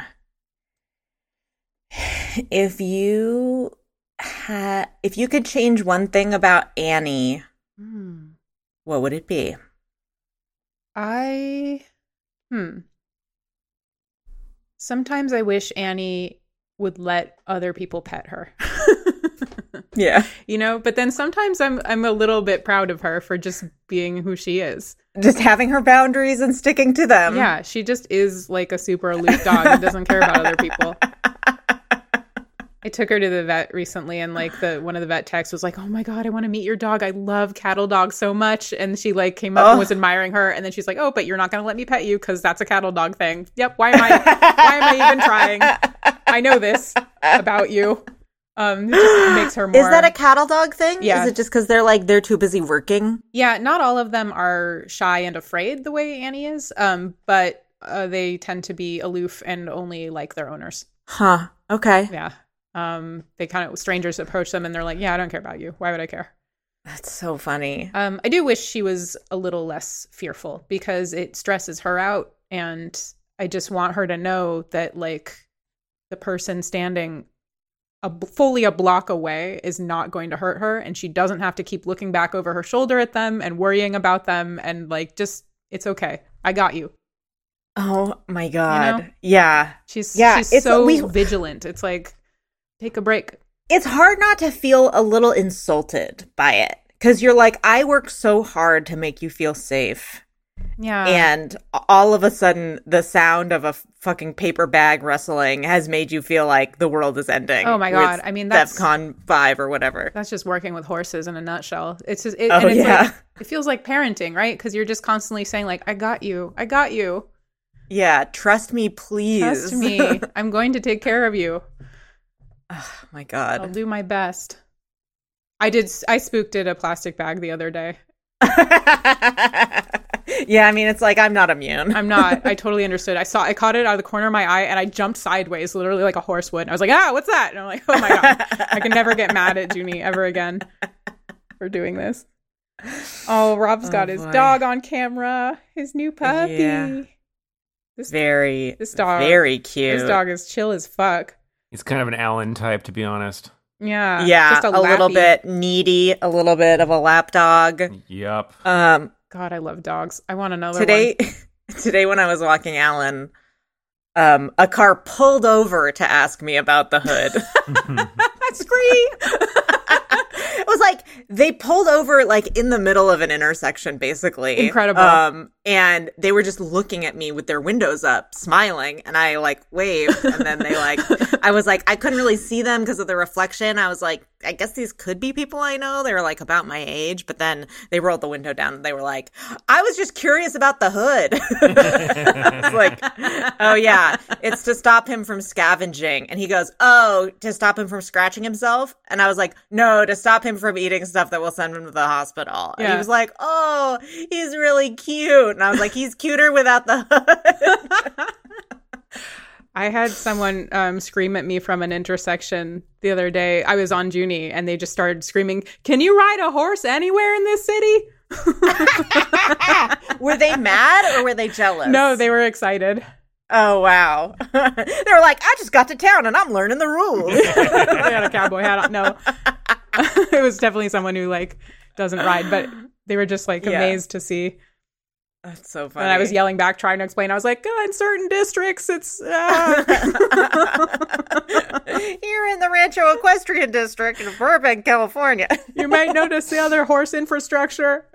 [SPEAKER 2] If you had, if you could change one thing about Annie,
[SPEAKER 3] Mm.
[SPEAKER 2] what would it be?
[SPEAKER 3] I hmm. Sometimes I wish Annie would let other people pet her.
[SPEAKER 2] Yeah,
[SPEAKER 3] You know, but then sometimes I'm I'm a little bit proud of her for just being who she is.
[SPEAKER 2] just having her boundaries and sticking to them.
[SPEAKER 3] Yeah, she just is like a super aloof dog and doesn't care about other people. I took her to the vet recently, and like the one of the vet techs was like, "Oh my god, I want to meet your dog. I love cattle dogs so much." And she like came up
[SPEAKER 2] Oh.
[SPEAKER 3] and was admiring her, and then she's like, "Oh, but you're not going to let me pet you because that's a cattle dog thing." Yep. Why am I? Why am I even trying? I know this about you. Um, it just makes her more.
[SPEAKER 2] Is that a cattle dog thing?
[SPEAKER 3] Yeah.
[SPEAKER 2] Is it just because they're like they're too busy working?
[SPEAKER 3] Yeah, not all of them are shy and afraid the way Annie is, um, but uh, they tend to be aloof and only like their owners.
[SPEAKER 2] Huh. Okay.
[SPEAKER 3] Yeah. Um, they kind of, strangers approach them and they're like, yeah, I don't care about you. Why would I care?
[SPEAKER 2] That's so funny.
[SPEAKER 3] Um, I do wish she was a little less fearful because it stresses her out. And I just want her to know that like the person standing a, fully a block away is not going to hurt her. And she doesn't have to keep looking back over her shoulder at them and worrying about them. And like, just, it's okay. I got you.
[SPEAKER 2] Oh my god.
[SPEAKER 3] know?
[SPEAKER 2] Yeah.
[SPEAKER 3] She's,
[SPEAKER 2] Yeah,
[SPEAKER 3] she's
[SPEAKER 2] it's-
[SPEAKER 3] so
[SPEAKER 2] we-
[SPEAKER 3] vigilant. It's like, take a break.
[SPEAKER 2] It's hard not to feel a little insulted by it because you're like, I worked so hard to make you feel safe.
[SPEAKER 3] Yeah.
[SPEAKER 2] And all of a sudden, the sound of a fucking paper bag rustling has made you feel like the world is ending.
[SPEAKER 3] Oh my God. I mean, that's
[SPEAKER 2] DEFCON five or whatever.
[SPEAKER 3] That's just working with horses in a nutshell. It's just, it,
[SPEAKER 2] Oh,
[SPEAKER 3] and it's
[SPEAKER 2] yeah.
[SPEAKER 3] like, it feels like parenting, right? Because you're just constantly saying like, I got you. I got you.
[SPEAKER 2] Yeah. Trust me, please.
[SPEAKER 3] Trust me. I'm going to take care of you.
[SPEAKER 2] Oh my God.
[SPEAKER 3] I'll do my best. I did. I spooked it a plastic bag the other day.
[SPEAKER 2] Yeah, I mean, it's like I'm not immune.
[SPEAKER 3] I'm not. I totally understood. I saw. I caught it out of the corner of my eye, and I jumped sideways, literally like a horse would. And I was like, "Ah, what's that?" And I'm like, "Oh my God, I can never get mad at Junie ever again for doing this." Oh, Rob's
[SPEAKER 2] Oh,
[SPEAKER 3] got his
[SPEAKER 2] boy.
[SPEAKER 3] dog on camera. His new puppy.
[SPEAKER 2] Yeah.
[SPEAKER 3] This
[SPEAKER 2] Very,
[SPEAKER 3] This dog.
[SPEAKER 2] very cute.
[SPEAKER 3] This dog is chill as fuck.
[SPEAKER 6] He's kind of an Alan type, to be honest.
[SPEAKER 3] Yeah.
[SPEAKER 2] Yeah,
[SPEAKER 3] just
[SPEAKER 2] a, little
[SPEAKER 3] lappy.
[SPEAKER 2] bit needy, a little bit of a lap dog.
[SPEAKER 6] Yup.
[SPEAKER 2] Um,
[SPEAKER 3] God, I love dogs. I want another
[SPEAKER 2] today, today when I was walking Alan, um, a car pulled over to ask me about the hood.
[SPEAKER 3] one. Scream.
[SPEAKER 2] It was like they pulled over like in the middle of an intersection, basically.
[SPEAKER 3] Incredible.
[SPEAKER 2] Um, and they were just looking at me with their windows up, smiling, and I like waved, and then they like, I was like, I couldn't really see them because of the reflection. I was like, I guess these could be people I know. They were like about my age, but then they rolled the window down and they were like, I was just curious about the hood. I was like, oh yeah, it's to stop him from scavenging. And he goes, oh, to stop him from scratching himself? And I was like, no, to stop him from eating stuff that will send him to the hospital. And he
[SPEAKER 3] Yeah.
[SPEAKER 2] was like, oh, he's really cute. And I was like, he's cuter without the hood.
[SPEAKER 3] I had someone um, scream at me from an intersection the other day. I was on Junie, and they just started screaming, "Can you ride a horse anywhere in this city?"
[SPEAKER 2] Were they mad or were they jealous?
[SPEAKER 3] No, they were excited.
[SPEAKER 2] Oh, wow. They were like, I just got to town and I'm learning the rules.
[SPEAKER 3] They had a cowboy hat on. No, it was definitely someone who like doesn't ride, but they were just like
[SPEAKER 2] Yeah.
[SPEAKER 3] amazed to see.
[SPEAKER 2] That's so funny.
[SPEAKER 3] And I was yelling back, trying to explain. I was like, oh, in certain districts, it's. Uh...
[SPEAKER 2] You're in the Rancho Equestrian District in Burbank, California.
[SPEAKER 3] You might notice the other horse infrastructure.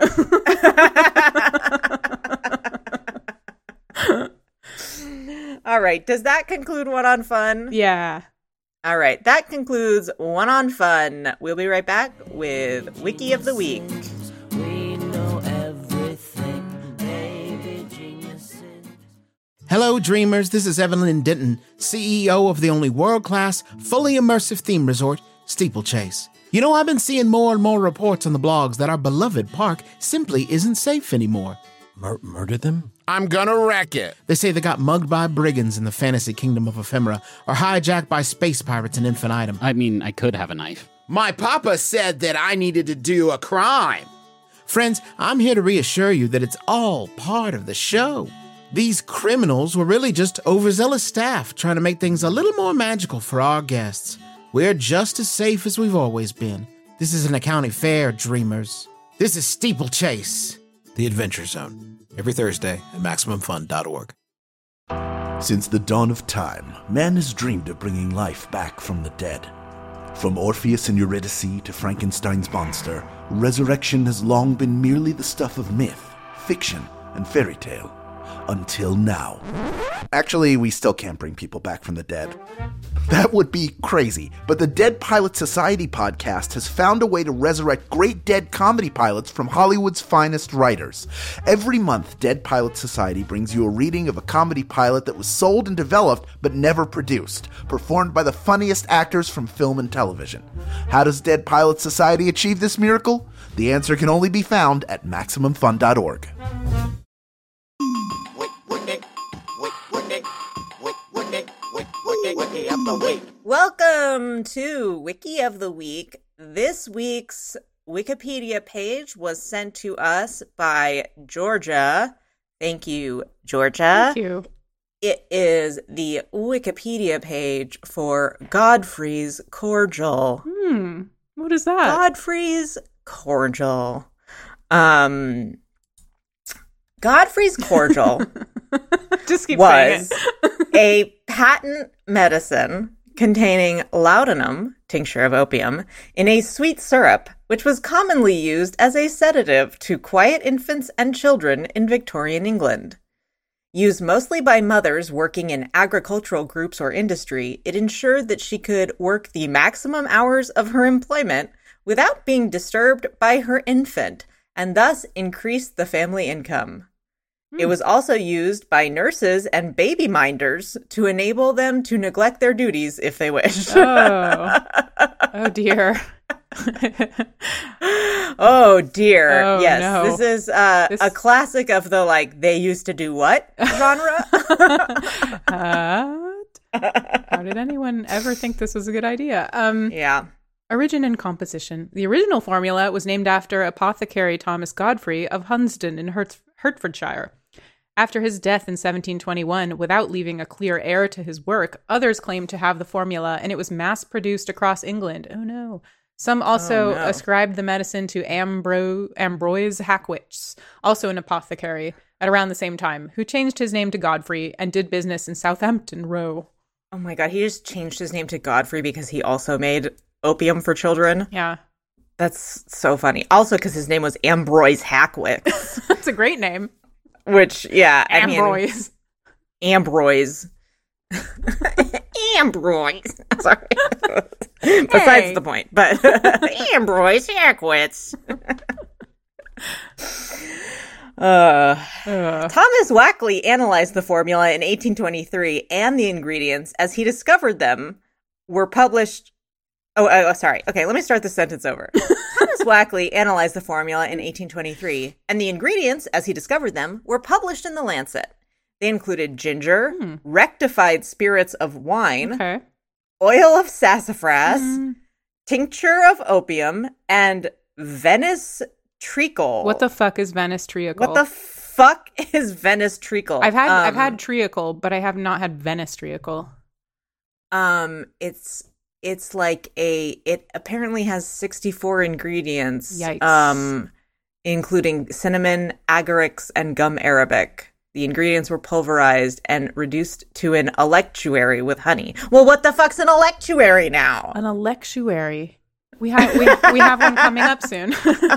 [SPEAKER 2] All right. Does that conclude One on Fun?
[SPEAKER 3] Yeah.
[SPEAKER 2] All right. That concludes One on Fun. We'll be right back with Wiki of the Week.
[SPEAKER 1] We know everything, baby geniuses.
[SPEAKER 7] Hello, dreamers. This is Evelyn Denton, C E O of the only world-class, fully immersive theme resort, Steeplechase. You know, I've been seeing more and more reports on the blogs that our beloved park simply isn't safe anymore.
[SPEAKER 8] Mur- murder them?
[SPEAKER 7] I'm gonna wreck it. They say they got mugged by brigands in the fantasy kingdom of Ephemera, or hijacked by space pirates in Infinitum.
[SPEAKER 8] I mean, I could have a knife.
[SPEAKER 7] My papa said that I needed to do a crime. Friends, I'm here to reassure you that it's all part of the show. These criminals were really just overzealous staff trying to make things a little more magical for our guests. We're just as safe as we've always been. This isn't a county fair, dreamers. This is Steeplechase.
[SPEAKER 8] The Adventure Zone. Every Thursday at Maximum Fun dot org.
[SPEAKER 9] Since the dawn of time, man has dreamed of bringing life back from the dead. From Orpheus and Eurydice to Frankenstein's monster, resurrection has long been merely the stuff of myth, fiction, and fairy tale. Until now. Actually, we still can't bring people back from the dead. That would be crazy, but the Dead Pilot Society podcast has found a way to resurrect great dead comedy pilots from Hollywood's finest writers. Every month, Dead Pilot Society brings you a reading of a comedy pilot that was sold and developed but never produced, performed by the funniest actors from film and television. How does Dead Pilot Society achieve this miracle? The answer can only be found at Maximum Fun dot org.
[SPEAKER 2] Welcome to Wiki of the Week. This week's Wikipedia page was sent to us by Georgia. Thank you, Georgia.
[SPEAKER 3] Thank you.
[SPEAKER 2] It is the Wikipedia page for Godfrey's Cordial.
[SPEAKER 3] Hmm. What is that?
[SPEAKER 2] Godfrey's Cordial. Um, Godfrey's Cordial
[SPEAKER 3] Just keep saying
[SPEAKER 2] was
[SPEAKER 3] it.
[SPEAKER 2] a patent medicine containing laudanum, tincture of opium, in a sweet syrup, which was commonly used as a sedative to quiet infants and children in Victorian England. Used mostly by mothers working in agricultural groups or industry, it ensured that she could work the maximum hours of her employment without being disturbed by her infant, and thus increased the family income. It was also used by nurses and baby minders to enable them to neglect their duties if they wished.
[SPEAKER 3] Oh, oh dear.
[SPEAKER 2] Oh dear.
[SPEAKER 3] Oh,
[SPEAKER 2] yes,
[SPEAKER 3] no.
[SPEAKER 2] this is uh,
[SPEAKER 3] This-
[SPEAKER 2] a classic of the like they used to do what genre.
[SPEAKER 3] What? How did anyone ever think this was a good idea? Um,
[SPEAKER 2] Yeah.
[SPEAKER 3] Origin and composition. The original formula was named after apothecary Thomas Godfrey of Hunsdon in Hert- Hertfordshire. After his death in seventeen twenty-one, without leaving a clear heir to his work, others claimed to have the formula, and it was mass-produced across England. Oh no. Some also
[SPEAKER 2] Oh, no.
[SPEAKER 3] ascribed the medicine to Ambro- Ambroise Hackwitz, also an apothecary, at around the same time, who changed his name to Godfrey and did business in Southampton Row.
[SPEAKER 2] Oh my god, he just changed his name to Godfrey because he also made opium for children.
[SPEAKER 3] Yeah.
[SPEAKER 2] That's so funny. Also because his name was Ambroise Hackwitz,
[SPEAKER 3] That's a great name.
[SPEAKER 2] which, yeah, I mean,
[SPEAKER 3] Ambroise.
[SPEAKER 2] Ambroise. Ambroise. Sorry. Besides
[SPEAKER 3] Hey.
[SPEAKER 2] the point, but Ambroise Hackwitz. uh,
[SPEAKER 3] Ugh.
[SPEAKER 2] Thomas Wackley analyzed the formula in eighteen twenty-three, and the ingredients, as he discovered them, were published. Oh, oh, oh, sorry. Okay, let me start this sentence over. Thomas Wackley analyzed the formula in eighteen twenty-three, and the ingredients, as he discovered them, were published in The Lancet. They included ginger,
[SPEAKER 3] Hmm.
[SPEAKER 2] rectified spirits of wine,
[SPEAKER 3] Okay.
[SPEAKER 2] oil of sassafras,
[SPEAKER 3] Mm.
[SPEAKER 2] tincture of opium, and Venice treacle.
[SPEAKER 3] What the fuck is Venice treacle?
[SPEAKER 2] What the fuck is Venice treacle?
[SPEAKER 3] I've had I've
[SPEAKER 2] Um,
[SPEAKER 3] had treacle, but I have not had Venice treacle.
[SPEAKER 2] Um, it's it's like a. It apparently has sixty-four ingredients.
[SPEAKER 3] Yikes.
[SPEAKER 2] Um, including cinnamon, agarics, and gum arabic. The ingredients were pulverized and reduced to an electuary with honey. Well, what the fuck's an electuary now?
[SPEAKER 3] An electuary. We have we we have one coming up soon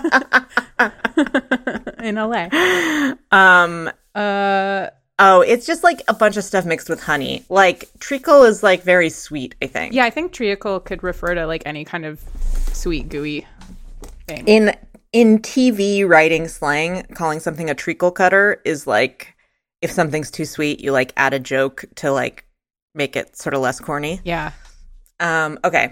[SPEAKER 3] in L A.
[SPEAKER 2] Um.
[SPEAKER 3] Uh,
[SPEAKER 2] Oh, it's just like a bunch of stuff mixed with honey. Like treacle is like very sweet, I think.
[SPEAKER 3] yeah, I think treacle could refer to like any kind of sweet gooey thing.
[SPEAKER 2] In in T V writing slang, calling something a treacle cutter is like if something's too sweet, you like add a joke to like make it sort of less corny.
[SPEAKER 3] Yeah.
[SPEAKER 2] Um, okay.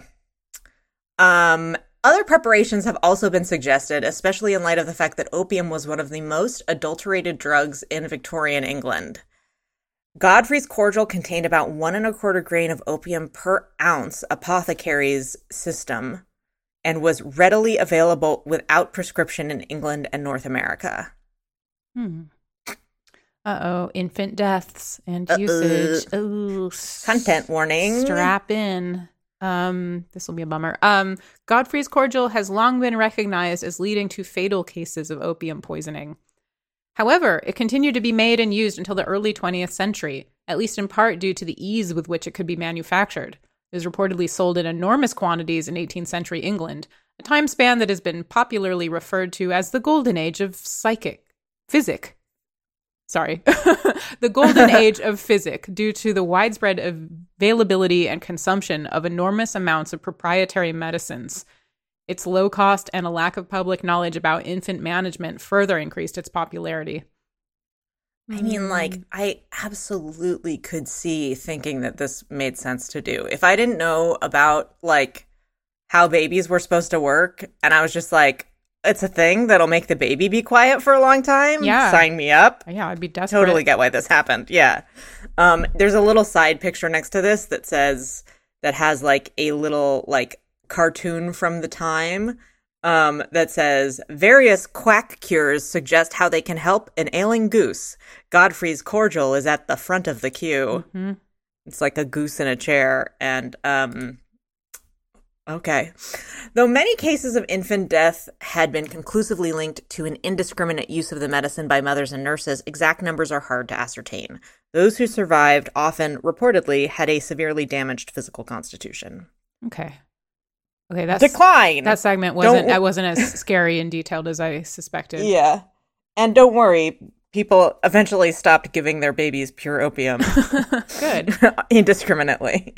[SPEAKER 2] Um, other preparations have also been suggested, especially in light of the fact that opium was one of the most adulterated drugs in Victorian England. Godfrey's cordial contained about one and a quarter grain of opium per ounce, apothecary's system, and was readily available without prescription in England and North America.
[SPEAKER 3] Hmm. Uh-oh, infant deaths and
[SPEAKER 2] Uh-uh.
[SPEAKER 3] usage. Ooh.
[SPEAKER 2] Content warning.
[SPEAKER 3] Strap in. Um, this will be a bummer. Um, Godfrey's cordial has long been recognized as leading to fatal cases of opium poisoning. However, it continued to be made and used until the early twentieth century, at least in part due to the ease with which it could be manufactured. It was reportedly sold in enormous quantities in eighteenth century England, a time span that has been popularly referred to as the golden age of psychic physic. Sorry, the golden age of physic, due to the widespread availability and consumption of enormous amounts of proprietary medicines. Its low cost and a lack of public knowledge about infant management further increased its popularity.
[SPEAKER 2] I mean, like, I absolutely could see thinking that this made sense to do. If I didn't know about, like, how babies were supposed to work, and I was just like, it's a thing that'll make the baby be quiet for a long time.
[SPEAKER 3] Yeah.
[SPEAKER 2] Sign me up.
[SPEAKER 3] Yeah, I'd be desperate.
[SPEAKER 2] Totally get why this happened. Yeah. Um, there's a little side picture next to this that says, that has like a little like cartoon from the time um, that says, various quack cures suggest how they can help an ailing goose. Godfrey's cordial is at the front of the queue.
[SPEAKER 3] Mhm.
[SPEAKER 2] It's like a goose in a chair. And um, Okay. Though many cases of infant death had been conclusively linked to an indiscriminate use of the medicine by mothers and nurses, exact numbers are hard to ascertain. Those who survived often, reportedly, had a severely damaged physical constitution.
[SPEAKER 3] Okay. Okay, that's
[SPEAKER 2] Decline.
[SPEAKER 3] That segment wasn't
[SPEAKER 2] Don't-
[SPEAKER 3] that wasn't as scary and detailed as I suspected.
[SPEAKER 2] Yeah. And don't worry, people eventually stopped giving their babies pure opium
[SPEAKER 3] Good.
[SPEAKER 2] indiscriminately.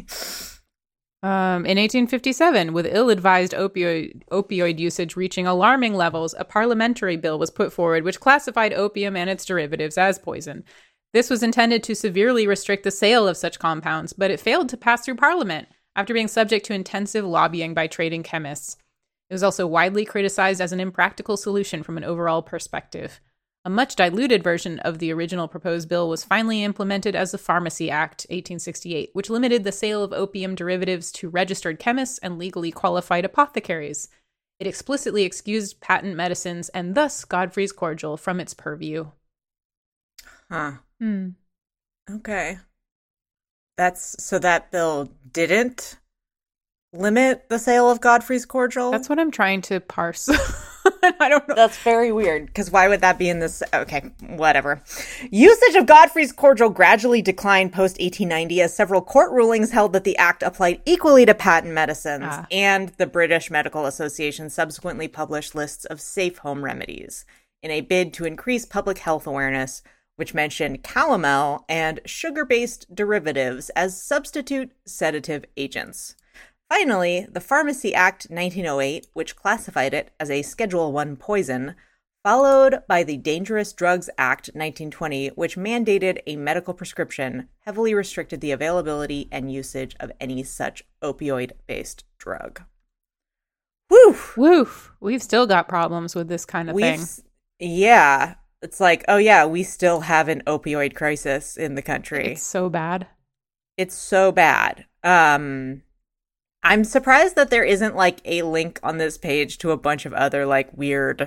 [SPEAKER 3] Um, in eighteen fifty-seven, with ill-advised opioid, opioid usage reaching alarming levels, a parliamentary bill was put forward which classified opium and its derivatives as poison. This was intended to severely restrict the sale of such compounds, but it failed to pass through Parliament after being subject to intensive lobbying by trading chemists. It was also widely criticized as an impractical solution from an overall perspective. A much diluted version of the original proposed bill was finally implemented as the Pharmacy Act, eighteen sixty-eight, which limited the sale of opium derivatives to registered chemists and legally qualified apothecaries. It explicitly excused patent medicines and thus Godfrey's cordial from its purview.
[SPEAKER 2] Huh.
[SPEAKER 3] Hmm.
[SPEAKER 2] Okay. That's so that bill didn't limit the sale of Godfrey's cordial?
[SPEAKER 3] That's what I'm trying to parse. I don't know.
[SPEAKER 2] That's very weird, because why would that be in this? Okay, whatever. Usage of Godfrey's cordial gradually declined post eighteen ninety as several court rulings held that the act applied equally to patent medicines,
[SPEAKER 3] Ah.
[SPEAKER 2] and the British Medical Association subsequently published lists of safe home remedies in a bid to increase public health awareness, which mentioned calomel and sugar-based derivatives as substitute sedative agents. Finally, the Pharmacy Act nineteen oh eight, which classified it as a Schedule one poison, followed by the Dangerous Drugs Act nineteen twenty, which mandated a medical prescription, heavily restricted the availability and usage of any such opioid-based drug. Woo!
[SPEAKER 3] Woof. We've still got problems with this kind of
[SPEAKER 2] We've,
[SPEAKER 3] thing.
[SPEAKER 2] Yeah. It's like, oh yeah, we still have an opioid crisis in the country.
[SPEAKER 3] It's so bad.
[SPEAKER 2] It's so bad. Um, I'm surprised that there isn't like a link on this page to a bunch of other like weird,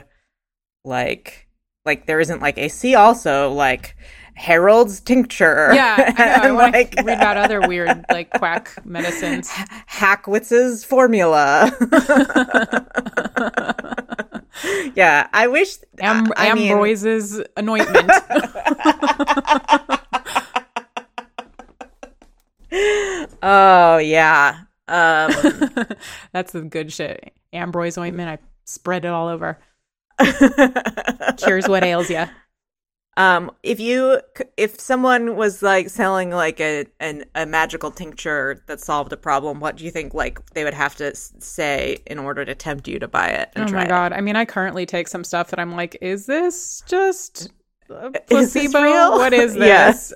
[SPEAKER 2] like, like there isn't like a see also like Harold's tincture.
[SPEAKER 3] Yeah, I know. I
[SPEAKER 2] and,
[SPEAKER 3] want
[SPEAKER 2] like,
[SPEAKER 3] to read about other weird like quack medicines.
[SPEAKER 2] Hackwitz's formula. Yeah, I wish
[SPEAKER 3] Am-
[SPEAKER 2] I mean-
[SPEAKER 3] Ambroise's anointment.
[SPEAKER 2] Oh yeah. Um,
[SPEAKER 3] That's the good shit. Ambroise ointment. I spread it all over. Cures what ails you.
[SPEAKER 2] um, if you if someone was like selling like a an, a magical tincture that solved a problem, what do you think like they would have to s- say in order to tempt you to buy it and
[SPEAKER 3] Oh
[SPEAKER 2] try
[SPEAKER 3] my
[SPEAKER 2] it?
[SPEAKER 3] god. I mean, I currently take some stuff that I'm like, is this just a
[SPEAKER 2] Is this
[SPEAKER 3] placebo?
[SPEAKER 2] real?
[SPEAKER 3] What is
[SPEAKER 2] Yeah.
[SPEAKER 3] this?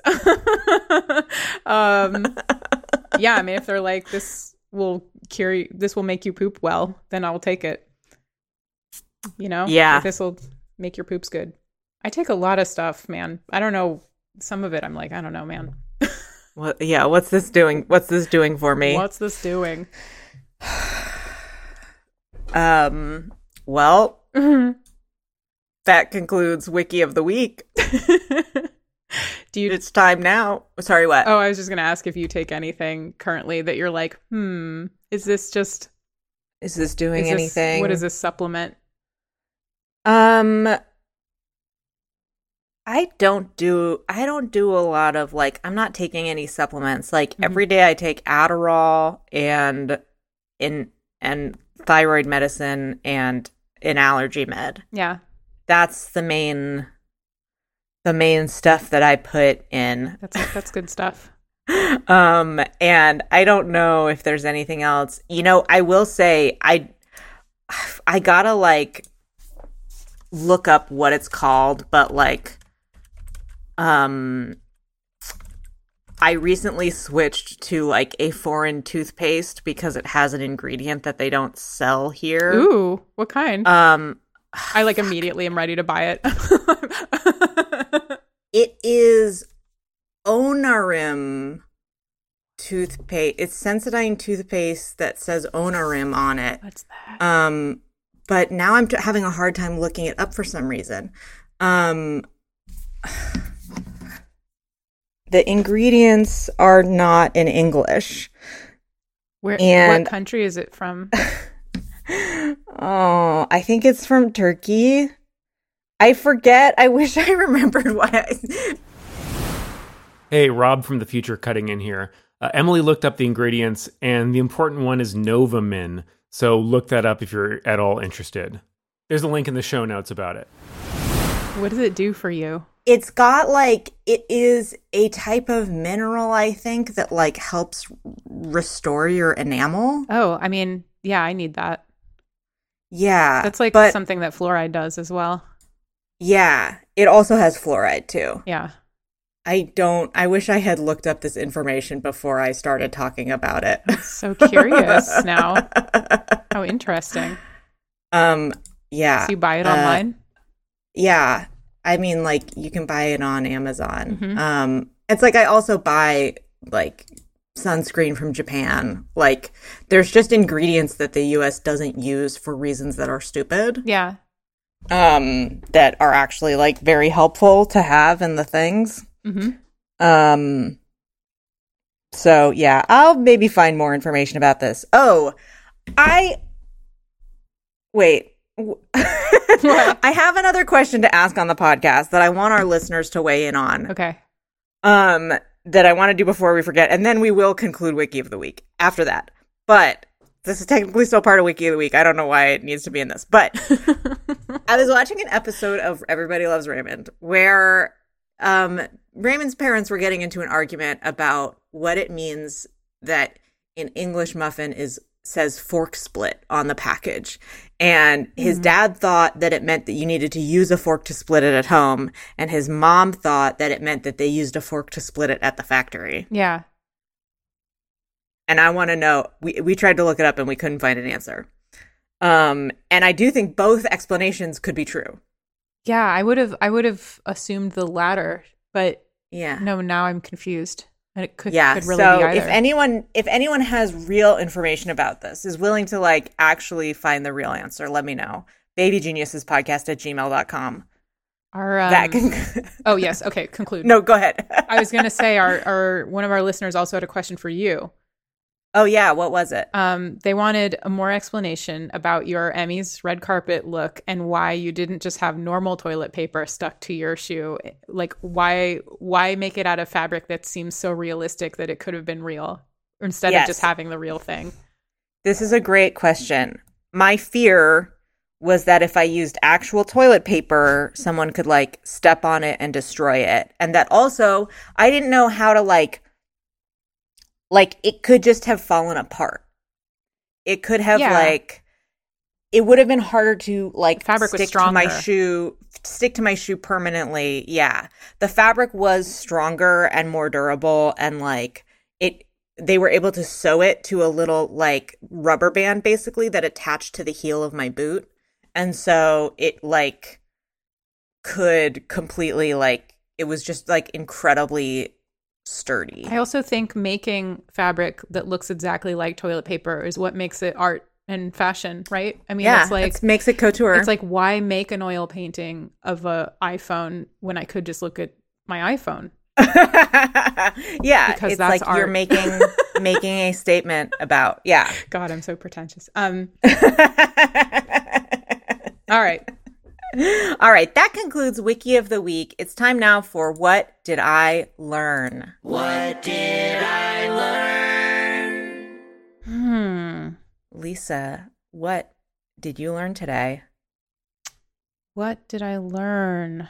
[SPEAKER 3] um, yeah, I mean, if they're like, this will cure you, this will make you poop well, then I'll take it. You know?
[SPEAKER 2] Yeah.
[SPEAKER 3] This will make your poops good. I take a lot of stuff, man. I don't know. Some of it, I'm like, I don't know, man.
[SPEAKER 2] What, yeah, what's this doing? What's this doing for me?
[SPEAKER 3] What's this doing?
[SPEAKER 2] Um, well, that concludes Wiki of the Week.
[SPEAKER 3] Do you?
[SPEAKER 2] It's time now. Sorry, what?
[SPEAKER 3] Oh, I was just gonna ask if you take anything currently that you're like, hmm, is this just
[SPEAKER 2] Is this doing
[SPEAKER 3] is this-
[SPEAKER 2] anything?
[SPEAKER 3] what is this supplement?
[SPEAKER 2] Um, I don't do. I don't do a lot of like. I'm not taking any supplements. Like
[SPEAKER 3] Mhm.
[SPEAKER 2] every day, I take Adderall and in and thyroid medicine and an allergy med.
[SPEAKER 3] Yeah.
[SPEAKER 2] That's the main. The main stuff that I put in.
[SPEAKER 3] That's that's good stuff.
[SPEAKER 2] Um, and I don't know if there's anything else. You know, I will say I I gotta like look up what it's called, but like um I recently switched to like a foreign toothpaste because it has an ingredient that they don't sell here.
[SPEAKER 3] Ooh, what kind?
[SPEAKER 2] Um
[SPEAKER 3] I like immediately am ready to buy it.
[SPEAKER 2] It is Onarim toothpaste. It's Sensodyne toothpaste that says Onarim on it.
[SPEAKER 3] What's that?
[SPEAKER 2] Um, but now I'm t- having a hard time looking it up for some reason. Um, the ingredients are not in English.
[SPEAKER 3] Where?
[SPEAKER 2] And-
[SPEAKER 3] what country is it from?
[SPEAKER 2] Oh, I think it's from Turkey. I forget. I wish I remembered why. I...
[SPEAKER 6] Hey, Rob from the future cutting in here. Uh, Emily looked up the ingredients, and the important one is Novamin. So look that up if you're at all interested. There's a link in the show notes about it.
[SPEAKER 3] What does it do for you?
[SPEAKER 2] It's got like, it is a type of mineral, I think, that like helps restore your enamel.
[SPEAKER 3] Oh, I mean, yeah, I need that.
[SPEAKER 2] Yeah.
[SPEAKER 3] That's like
[SPEAKER 2] but,
[SPEAKER 3] something that fluoride does as well.
[SPEAKER 2] Yeah. It also has fluoride too.
[SPEAKER 3] Yeah.
[SPEAKER 2] I don't, I wish I had looked up this information before I started talking about it.
[SPEAKER 3] I'm so curious now. How interesting.
[SPEAKER 2] Um, yeah.
[SPEAKER 3] So you buy it
[SPEAKER 2] uh,
[SPEAKER 3] online?
[SPEAKER 2] Yeah. I mean, like, you can buy it on Amazon.
[SPEAKER 3] Mm-hmm.
[SPEAKER 2] Um, it's like I also buy, like, sunscreen from Japan. Like, there's just ingredients that the U S doesn't use for reasons that are stupid.
[SPEAKER 3] Yeah.
[SPEAKER 2] Um, that are actually, like, very helpful to have in the things.
[SPEAKER 3] Mm-hmm.
[SPEAKER 2] Um, so, yeah, I'll maybe find more information about this. Oh, I... Wait. I have another question to ask on the podcast that I want our listeners to weigh in on.
[SPEAKER 3] Okay.
[SPEAKER 2] Um, that I want to do before we forget, and then we will conclude Wiki of the Week after that. But this is technically still part of Wiki of the Week. I don't know why it needs to be in this. But I was watching an episode of Everybody Loves Raymond where um, Raymond's parents were getting into an argument about what it means that an English muffin is says fork split on the package. And his mm. dad thought that it meant that you needed to use a fork to split it at home. And his mom thought that it meant that they used a fork to split it at the factory.
[SPEAKER 3] Yeah.
[SPEAKER 2] And I want to know, we, we tried to look it up and we couldn't find an answer. Um, and I do think both explanations could be true.
[SPEAKER 3] Yeah, I would have I would have assumed the latter, but
[SPEAKER 2] yeah.
[SPEAKER 3] No, now I'm confused. And it could,
[SPEAKER 2] yeah,
[SPEAKER 3] could really
[SPEAKER 2] so
[SPEAKER 3] be either.
[SPEAKER 2] if anyone if anyone has real information about this, is willing to like actually find the real answer, let me know. babygeniusespodcast at gmail dot com.
[SPEAKER 3] Our, um,
[SPEAKER 2] that can
[SPEAKER 3] oh yes, okay, conclude.
[SPEAKER 2] No, go ahead.
[SPEAKER 3] I was gonna say our, our one of our listeners also had a question for you.
[SPEAKER 2] Oh yeah, what was it?
[SPEAKER 3] Um, they wanted a more explanation about your Emmys red carpet look and why you didn't just have normal toilet paper stuck to your shoe. Like why why make it out of fabric that seems so realistic that it could have been real instead
[SPEAKER 2] yes.
[SPEAKER 3] of just having the real thing?
[SPEAKER 2] This is a great question. My fear was that if I used actual toilet paper, someone could like step on it and destroy it. And that also I didn't know how to like Like, it could just have fallen apart. It could have, yeah. like, it would have been harder to, like,
[SPEAKER 3] the fabric
[SPEAKER 2] stick
[SPEAKER 3] was stronger.
[SPEAKER 2] to my shoe, stick to my shoe permanently. Yeah. The fabric was stronger and more durable, and, like, it, they were able to sew it to a little, like, rubber band, basically, that attached to the heel of my boot. And so it, like, could completely, like, it was just, like, incredibly sturdy.
[SPEAKER 3] I also think making fabric that looks exactly like toilet paper is what makes it art and fashion, right? I mean,
[SPEAKER 2] yeah,
[SPEAKER 3] it's like
[SPEAKER 2] it makes it couture.
[SPEAKER 3] It's like, why make an oil painting of a iPhone when I could just look at my iPhone?
[SPEAKER 2] Yeah,
[SPEAKER 3] because
[SPEAKER 2] it's
[SPEAKER 3] that's
[SPEAKER 2] like
[SPEAKER 3] art.
[SPEAKER 2] You're making making a statement about yeah.
[SPEAKER 3] God, I'm so pretentious. Um. All right.
[SPEAKER 2] All right, that concludes Wiki of the Week. It's time now for What Did I Learn?
[SPEAKER 1] What did I learn?
[SPEAKER 3] Hmm.
[SPEAKER 2] Lisa, what did you learn today?
[SPEAKER 3] What did I learn?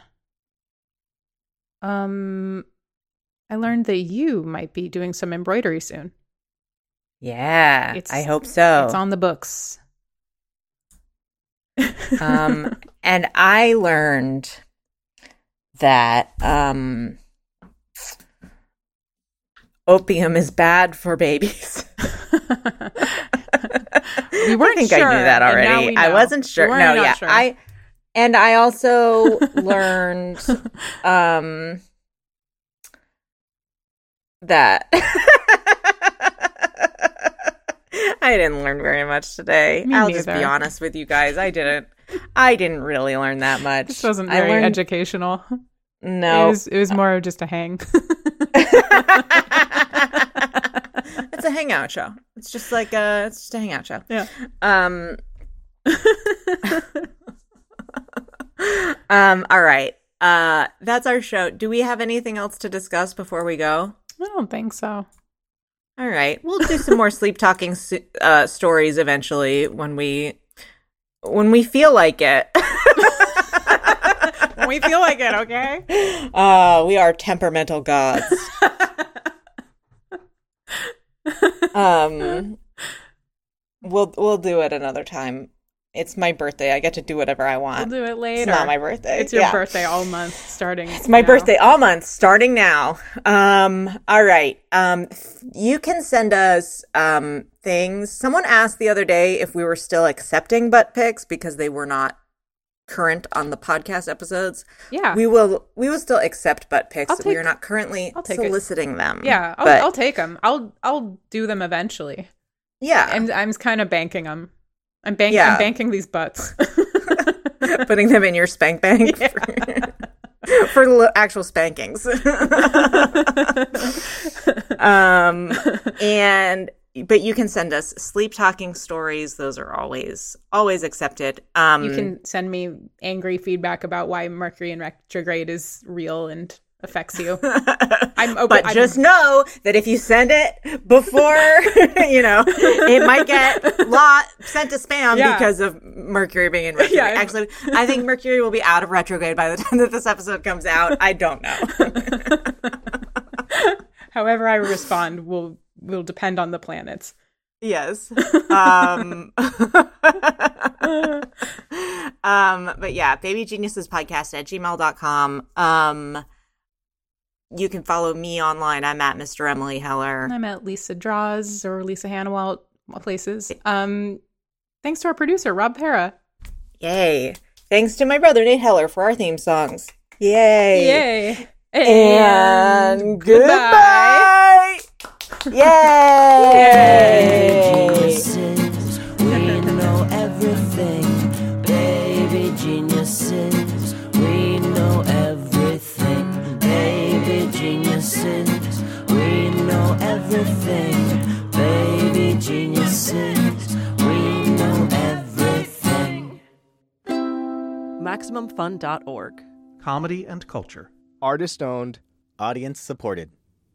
[SPEAKER 3] Um, I learned that you might be doing some embroidery soon.
[SPEAKER 2] Yeah,
[SPEAKER 3] It's,
[SPEAKER 2] I hope so.
[SPEAKER 3] It's on the books.
[SPEAKER 2] um, and I learned that um, opium is bad for babies.
[SPEAKER 3] We weren't
[SPEAKER 2] I think
[SPEAKER 3] sure,
[SPEAKER 2] I knew that already. I wasn't sure.
[SPEAKER 3] We
[SPEAKER 2] no,
[SPEAKER 3] not
[SPEAKER 2] yeah,
[SPEAKER 3] sure.
[SPEAKER 2] I and I also learned um, that. I didn't learn very much today.
[SPEAKER 3] Me
[SPEAKER 2] I'll
[SPEAKER 3] neither.
[SPEAKER 2] just be honest with you guys. I didn't. I didn't really learn that much.
[SPEAKER 3] This wasn't
[SPEAKER 2] I
[SPEAKER 3] very
[SPEAKER 2] learned,
[SPEAKER 3] educational.
[SPEAKER 2] No,
[SPEAKER 3] it was, it was more of just a hang.
[SPEAKER 2] It's a hangout show. It's just like a, it's just a hangout show.
[SPEAKER 3] Yeah.
[SPEAKER 2] Um. um. All right. Uh. That's our show. Do we have anything else to discuss before we go?
[SPEAKER 3] I don't think so.
[SPEAKER 2] All right. We'll do some more sleep talking uh, stories eventually when we when we feel like it.
[SPEAKER 3] When we feel like it, okay?
[SPEAKER 2] Uh, we are temperamental gods. um, we'll we'll do it another time. It's my birthday. I get to do whatever I want.
[SPEAKER 3] We'll do it later.
[SPEAKER 2] It's not my birthday.
[SPEAKER 3] It's your
[SPEAKER 2] yeah.
[SPEAKER 3] birthday all month, starting.
[SPEAKER 2] It's my
[SPEAKER 3] now.
[SPEAKER 2] birthday all month, starting now. Um, all right. Um, you can send us um things. Someone asked the other day if we were still accepting butt pics because they were not current on the podcast episodes.
[SPEAKER 3] Yeah,
[SPEAKER 2] we will. We will still accept butt pics.
[SPEAKER 3] Take,
[SPEAKER 2] we are not currently soliciting it. them.
[SPEAKER 3] Yeah, I'll,
[SPEAKER 2] but,
[SPEAKER 3] I'll take them. I'll I'll do them eventually.
[SPEAKER 2] Yeah,
[SPEAKER 3] and I'm, I'm kind of banking them. I'm banking.
[SPEAKER 2] Yeah.
[SPEAKER 3] I'm banking these butts.
[SPEAKER 2] Putting them in your spank bank
[SPEAKER 3] yeah.
[SPEAKER 2] for, for the actual spankings. um, and but you can send us sleep talking stories. Those are always always accepted. Um,
[SPEAKER 3] you can send me angry feedback about why Mercury in retrograde is real and affects you. I'm open,
[SPEAKER 2] but
[SPEAKER 3] I'm,
[SPEAKER 2] just know that if you send it before, you know, it might get lot sent to spam yeah. because of Mercury being in retrograde. Yeah, actually, I think Mercury will be out of retrograde by the time that this episode comes out. I don't know.
[SPEAKER 3] However I respond will will depend on the planets.
[SPEAKER 2] Yes. Um, um, but yeah, baby geniuses podcast at gmail dot com. Um, you can follow me online. I'm at Mister Emily Heller.
[SPEAKER 3] I'm at Lisa Draws or Lisa Hannawalt places. Um, thanks to our producer, Rob Para.
[SPEAKER 2] Yay. Thanks to my brother, Nate Heller, for our theme songs. Yay.
[SPEAKER 3] Yay.
[SPEAKER 2] And, and goodbye. goodbye. Yay.
[SPEAKER 1] Geniuses, we know everything. Baby geniuses, we know everything. Baby geniuses, we know everything. Baby geniuses, we know everything.
[SPEAKER 10] Maximum Fun dot org.
[SPEAKER 11] Comedy and culture.
[SPEAKER 12] Artist owned. Audience supported.